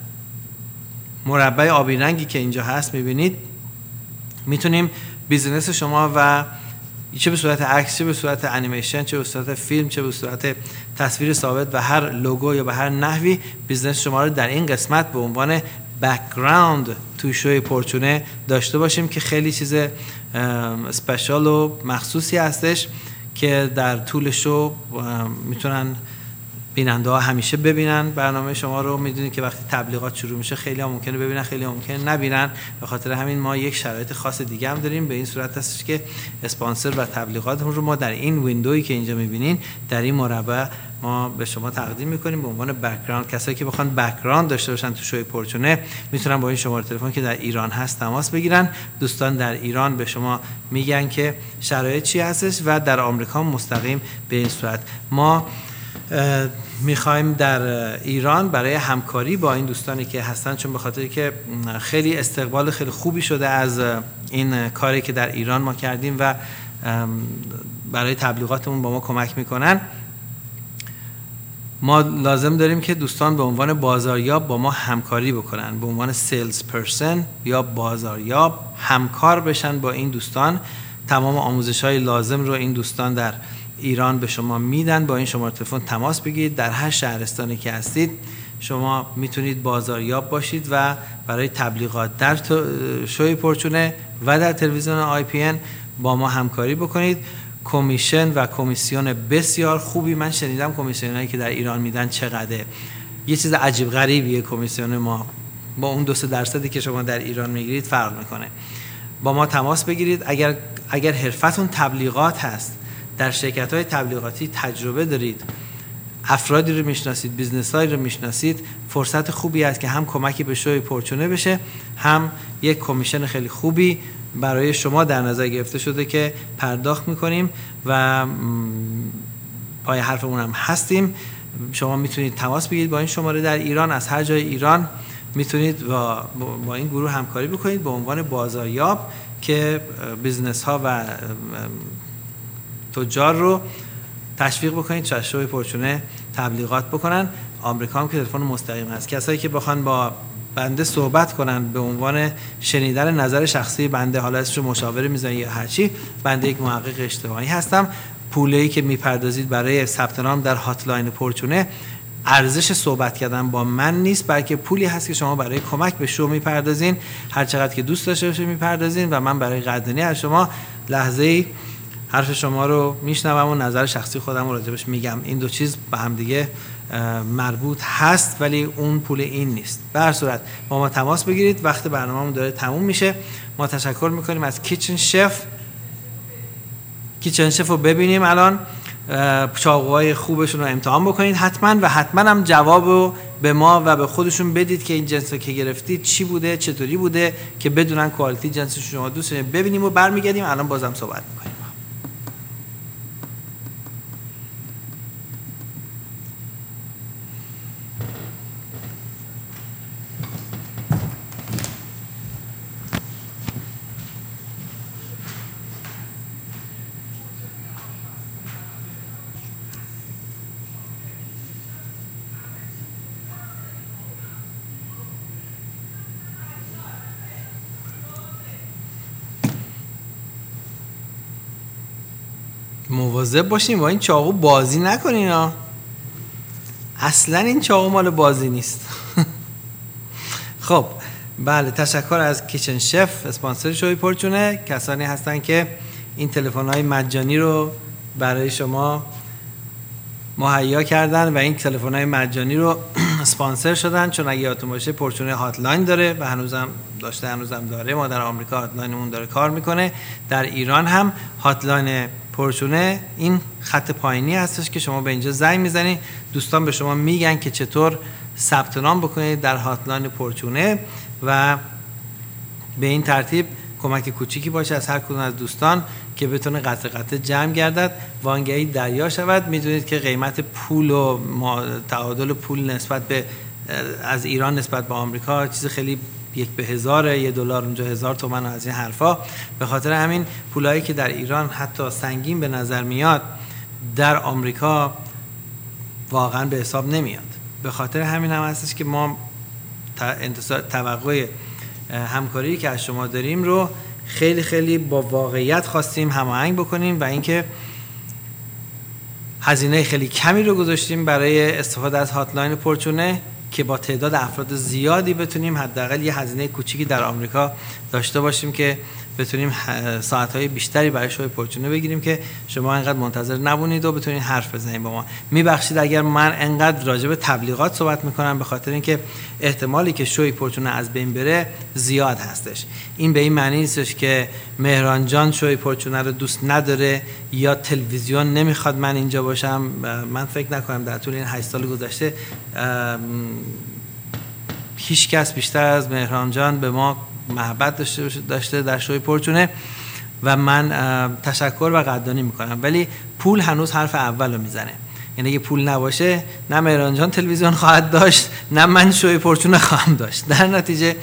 A: مربع آبی رنگی که اینجا هست میبینید میتونیم بیزنس شما و چه به صورت عکس، چه به صورت انیمیشن، چه به صورت فیلم، چه به صورت تصویر ثابت و هر لوگو یا به هر نحوی بیزنس شما رو در این قسمت به عنوان بک‌گراند توی شوی پورچونه داشته باشیم که خیلی چیز اسپشیال و مخصوصی هستش که در طول شو میتونن بیننده ها همیشه ببینن برنامه شما رو. میدونید که وقتی تبلیغات شروع میشه خیلی ها ممکنه ببینن، خیلی ها ممکنه نبینن. به خاطر همین ما یک شرایط خاص دیگه هم داریم. به این صورت هستش که اسپانسر و تبلیغات رو ما در این ویندویی که اینجا میبینین در این مربع ما به شما تقدیم میکنیم به عنوان بک‌گراند. کسایی که بخوان بک‌گراند داشته باشن تو شوی پورچونه میتونن با این شماره تلفن که در ایران هست تماس بگیرن. دوستان در ایران به شما میگن که شرایط چی هستش و در آمریکا مستقیم به این صورت ما میخوایم در ایران برای همکاری با این دوستانی که هستن، چون به خاطری که خیلی استقبال خیلی خوبی شده از این کاری که در ایران ما کردیم و برای تبلیغاتمون با ما کمک میکنن، ما لازم داریم که دوستان به عنوان بازاریاب با ما همکاری بکنن، به عنوان سیلز پرسن یا بازاریاب همکار بشن با این دوستان. تمام آموزش‌های لازم رو این دوستان در ایران به شما میدن. با این شماره تلفن تماس بگیرید. در هر شهرستانی که هستید شما میتونید بازاریاب باشید و برای تبلیغات در شوی پورچونه و در تلویزیون آی پی ان با ما همکاری بکنید. کمیشن و کمیسیون بسیار خوبی من شنیدم کمیسیونایی که در ایران میدن چقدره. یه چیز عجیب غریبیه کمیسیون ما با اون دو سه درصدی که شما در ایران میگیرید فرق میکنه. با ما تماس بگیرید. اگر اگر حرفتون تبلیغات هست، در شرکت‌های تبلیغاتی تجربه دارید، افرادی رو میشناسید، بیزنس‌هایی رو میشناسید، فرصت خوبی است که هم کمکی به شوی پورچونه بشه، هم یک کمیشن خیلی خوبی برای شما در نظر گرفته شده که پرداخت میکنیم و پای حرفمون هم هستیم. شما میتونید تماس بگیرید با این شماره در ایران، از هر جای ایران میتونید با, با این گروه همکاری بکنید به عنوان بازاریاب که بیزنس ها و تجار رو تشویق بکنید تا شوی پورچونه تبلیغات بکنن. آمریکا هم که تلفن مستقیم هست. کسایی که بخوان با بنده صحبت کنن به عنوان شنیدن نظر شخصی بنده، حالا اسمش مشاوره میذارن یا هر چی، بنده یک محقق اجتماعی هستم. پولی که میپردازید برای ثبت نام در هاتلاین پورچونه ارزش صحبت کردن با من نیست، بلکه پولی هست که شما برای کمک به شو میپردازین، هر چقدر که دوست داشته باشید میپردازین و من برای قدردانی از شما لحظه‌ای حرف شما رو میشنوم و نظر شخصی خودم رو راجبش میگم. این دو چیز به هم دیگه مربوط هست ولی اون پول این نیست. به هر صورت با ما تماس بگیرید. وقت برنامه‌مون داره تموم میشه. ما تشکر میکنیم از کیچن شف. کیچن شف رو ببینیم الان، چاقوهای خوبشون رو امتحان بکنید حتما و حتما هم جواب رو به ما و به خودشون بدید که این جنس رو که گرفتید چی بوده، چطوری بوده، که بدونن کوالیتی جنس شما دوست دارید. ببینیم و برمیگردیم. الان بازم صحبت میکنیم. مواظب باشین با این چاقو بازی نکنین ها. اصلا این چاقو مال بازی نیست. خب بله، تشکر از کیچن شف اسپانسر شوی پرچونه، کسانی هستن که این تلفن‌های مجانی رو برای شما مهیا کردن و این تلفن‌های مجانی رو اسپانسر شدن. چون اگه یادتون باشه پرچونه هاتلاین داره و هنوزم داشته، هنوزم داره. ما در آمریکا هاتلاینمون داره کار میکنه، در ایران هم هاتلاین پرچونه این خط پایینی هستش که شما به اینجا زنگ میزنید، دوستان به شما میگن که چطور ثبت نام بکنید در هاتلاین پرچونه و به این ترتیب کمک کوچیکی باشه از هر کدوم از دوستان که بتونه قطع قطع جمع گردد، وانگهی دریا شود. میدونید که قیمت پول و تعادل پول نسبت به از ایران نسبت به آمریکا چیز خیلی یک به هزاره، یه دلار اونجا هزار تومان و از این حرفا. به خاطر همین پولایی که در ایران حتی سنگین به نظر میاد در آمریکا واقعا به حساب نمیاد. به خاطر همین هم هستش که ما توقع همکاری که از شما داریم رو خیلی خیلی با واقعیت خواستیم هماهنگ بکنیم و اینکه هزینه خیلی کمی رو گذاشتیم برای استفاده از هاتلاین پرچونه که با تعداد افراد زیادی بتونیم حداقل یه هزینه کوچیکی در آمریکا داشته باشیم که بتونیم ساعت‌های بیشتری برای شوی پرچونه بگیریم که شما انقدر منتظر نبونید و بتونید حرف بزنید با ما. میبخشید اگر من انقدر راجع به تبلیغات صحبت میکنم، به خاطر اینکه احتمالی که شوی پرچونه از بین بره زیاد هستش. این به این معنی نیستش که مهران جان شوی پرچونه رو دوست نداره یا تلویزیون نمیخواد من اینجا باشم. من فکر نکنم در طول این هشت سال گذشته هیچ کس بیشتر از مهران جان به ما محبت داشته داشته در شوی پرچونه و من تشکر و قدردانی میکنم. ولی پول هنوز حرف اول رو میزنه. یعنی اگه پول نباشه نه مهران جان تلویزیون خواهد داشت نه من شوی پرچونه خواهم داشت. در نتیجه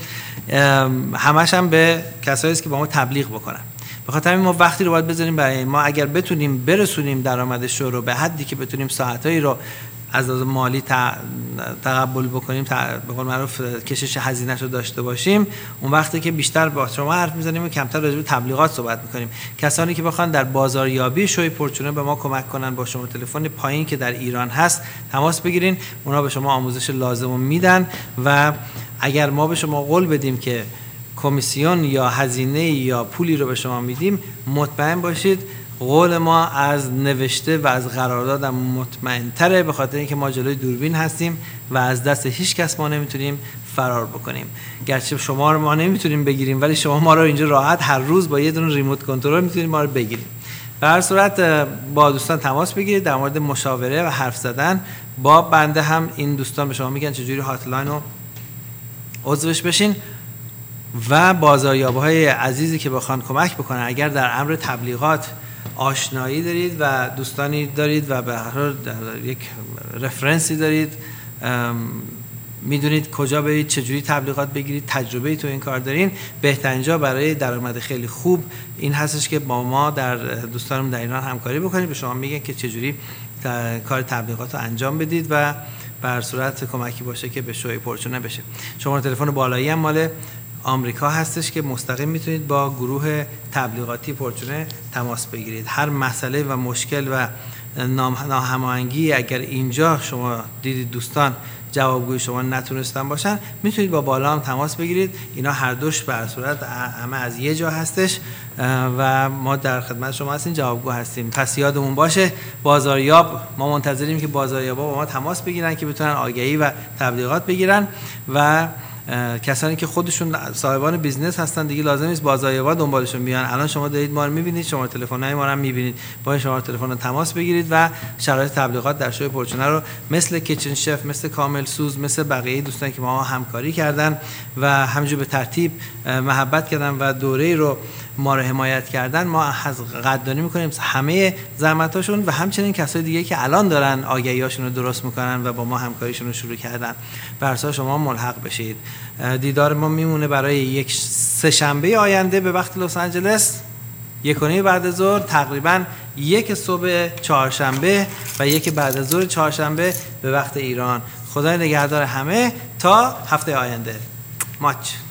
A: همش هم به کسایی است که با ما تبلیغ بکنن. به خاطر همین ما وقتی رو باید بذاریم برای ما اگر بتونیم برسونیم درآمد شو رو به حدی که بتونیم ساعتایی رو از لحاظ مالی تقبل بکنیم، به قول معروف کشش هزینه‌اش رو داشته باشیم، اون وقتی که بیشتر با شما حرف میزنیم و کمتر راجع به تبلیغات صحبت میکنیم. کسانی که بخوان در بازاریابی شوی پرچونه به ما کمک کنن با شما تلفن پایین که در ایران هست تماس بگیرین، اونا به شما آموزش لازم رو میدن و اگر ما به شما قول بدیم که کمیسیون یا هزینه یا پولی رو به شما میدیم، مطمئن باشید قول ما از نوشته و از قرارداد مطمئن تره، به خاطر اینکه ما جلوی دوربین هستیم و از دست هیچ کس ما نمیتونیم فرار بکنیم. گرچه شما رو ما نمیتونیم بگیریم ولی شما ما رو اینجا راحت هر روز با یه دونه ریموت کنترل میتونید ما رو بگیریم. به هر صورت با دوستان تماس بگیرید در مورد مشاوره و حرف زدن با بنده. هم این دوستان به شما میگن چجوری هاتلاین رو عضوش بشین و بازاریاب‌های عزیزی که بخوان کمک بکنن. اگر در امر تبلیغات آشنایی دارید و دوستانی دارید و به هر حال یک رفرنسی دارید، میدونید کجا برید، چجوری تبلیغات بگیرید، تجربه تو این کار دارین، بهترین جا برای درآمد خیلی خوب این هستش که با ما در دوستانم در ایران همکاری بکنید. به شما میگن که چجوری کار تبلیغات رو انجام بدید و به هر صورت کمکی باشه که به شوی پرچونه بشه. شماره تلفن بالایی هم مال آمریکا هستش که مستقیم میتونید با گروه تبلیغاتی پرچونه تماس بگیرید. هر مسئله و مشکل و ناهماهنگی اگر اینجا شما دیدید دوستان جوابگوی شما نتونستن باشن، میتونید با بالا هم تماس بگیرید. اینا هر دوش به صورت همه از یه جا هستش و ما در خدمت شما هستیم، جوابگو هستیم. پس یادمون باشه بازاریاب، ما منتظریم که بازاریابا با ما تماس بگیرن که بتونن آگهی و تبلیغات بگیرن و کسانی که خودشون صاحبان بیزنس هستن دیگه لازم نیست بازاریابا دنبالشون بیان. الان شما دارید ما رو میبینید، شما تلفن‌های ما رو هم میبینید، با این شما تلفن رو تماس بگیرید و شرایط تبلیغات در شوی پرچونه رو مثل کیچن شف، مثل کامل سوز، مثل بقیه دوستانی که ما همکاری کردن و همینجور به ترتیب محبت کردن و دوره رو ما رو حمایت کردن، ما قدردانی میکنیم همه زحمتاشون و همچنین کسای دیگه که الان دارن آگهیاشون رو درست میکنن و با ما همکاریشون رو شروع کردن. برسا شما ملحق بشید. دیدار ما میمونه برای یک سه شنبه آینده به وقت لس آنجلس، یک و نیم بعد از ظهر، تقریبا یک صبح چهارشنبه و یک بعد از ظهر چهارشنبه به وقت ایران. خدای نگهدار همه تا هفته آینده. ماچ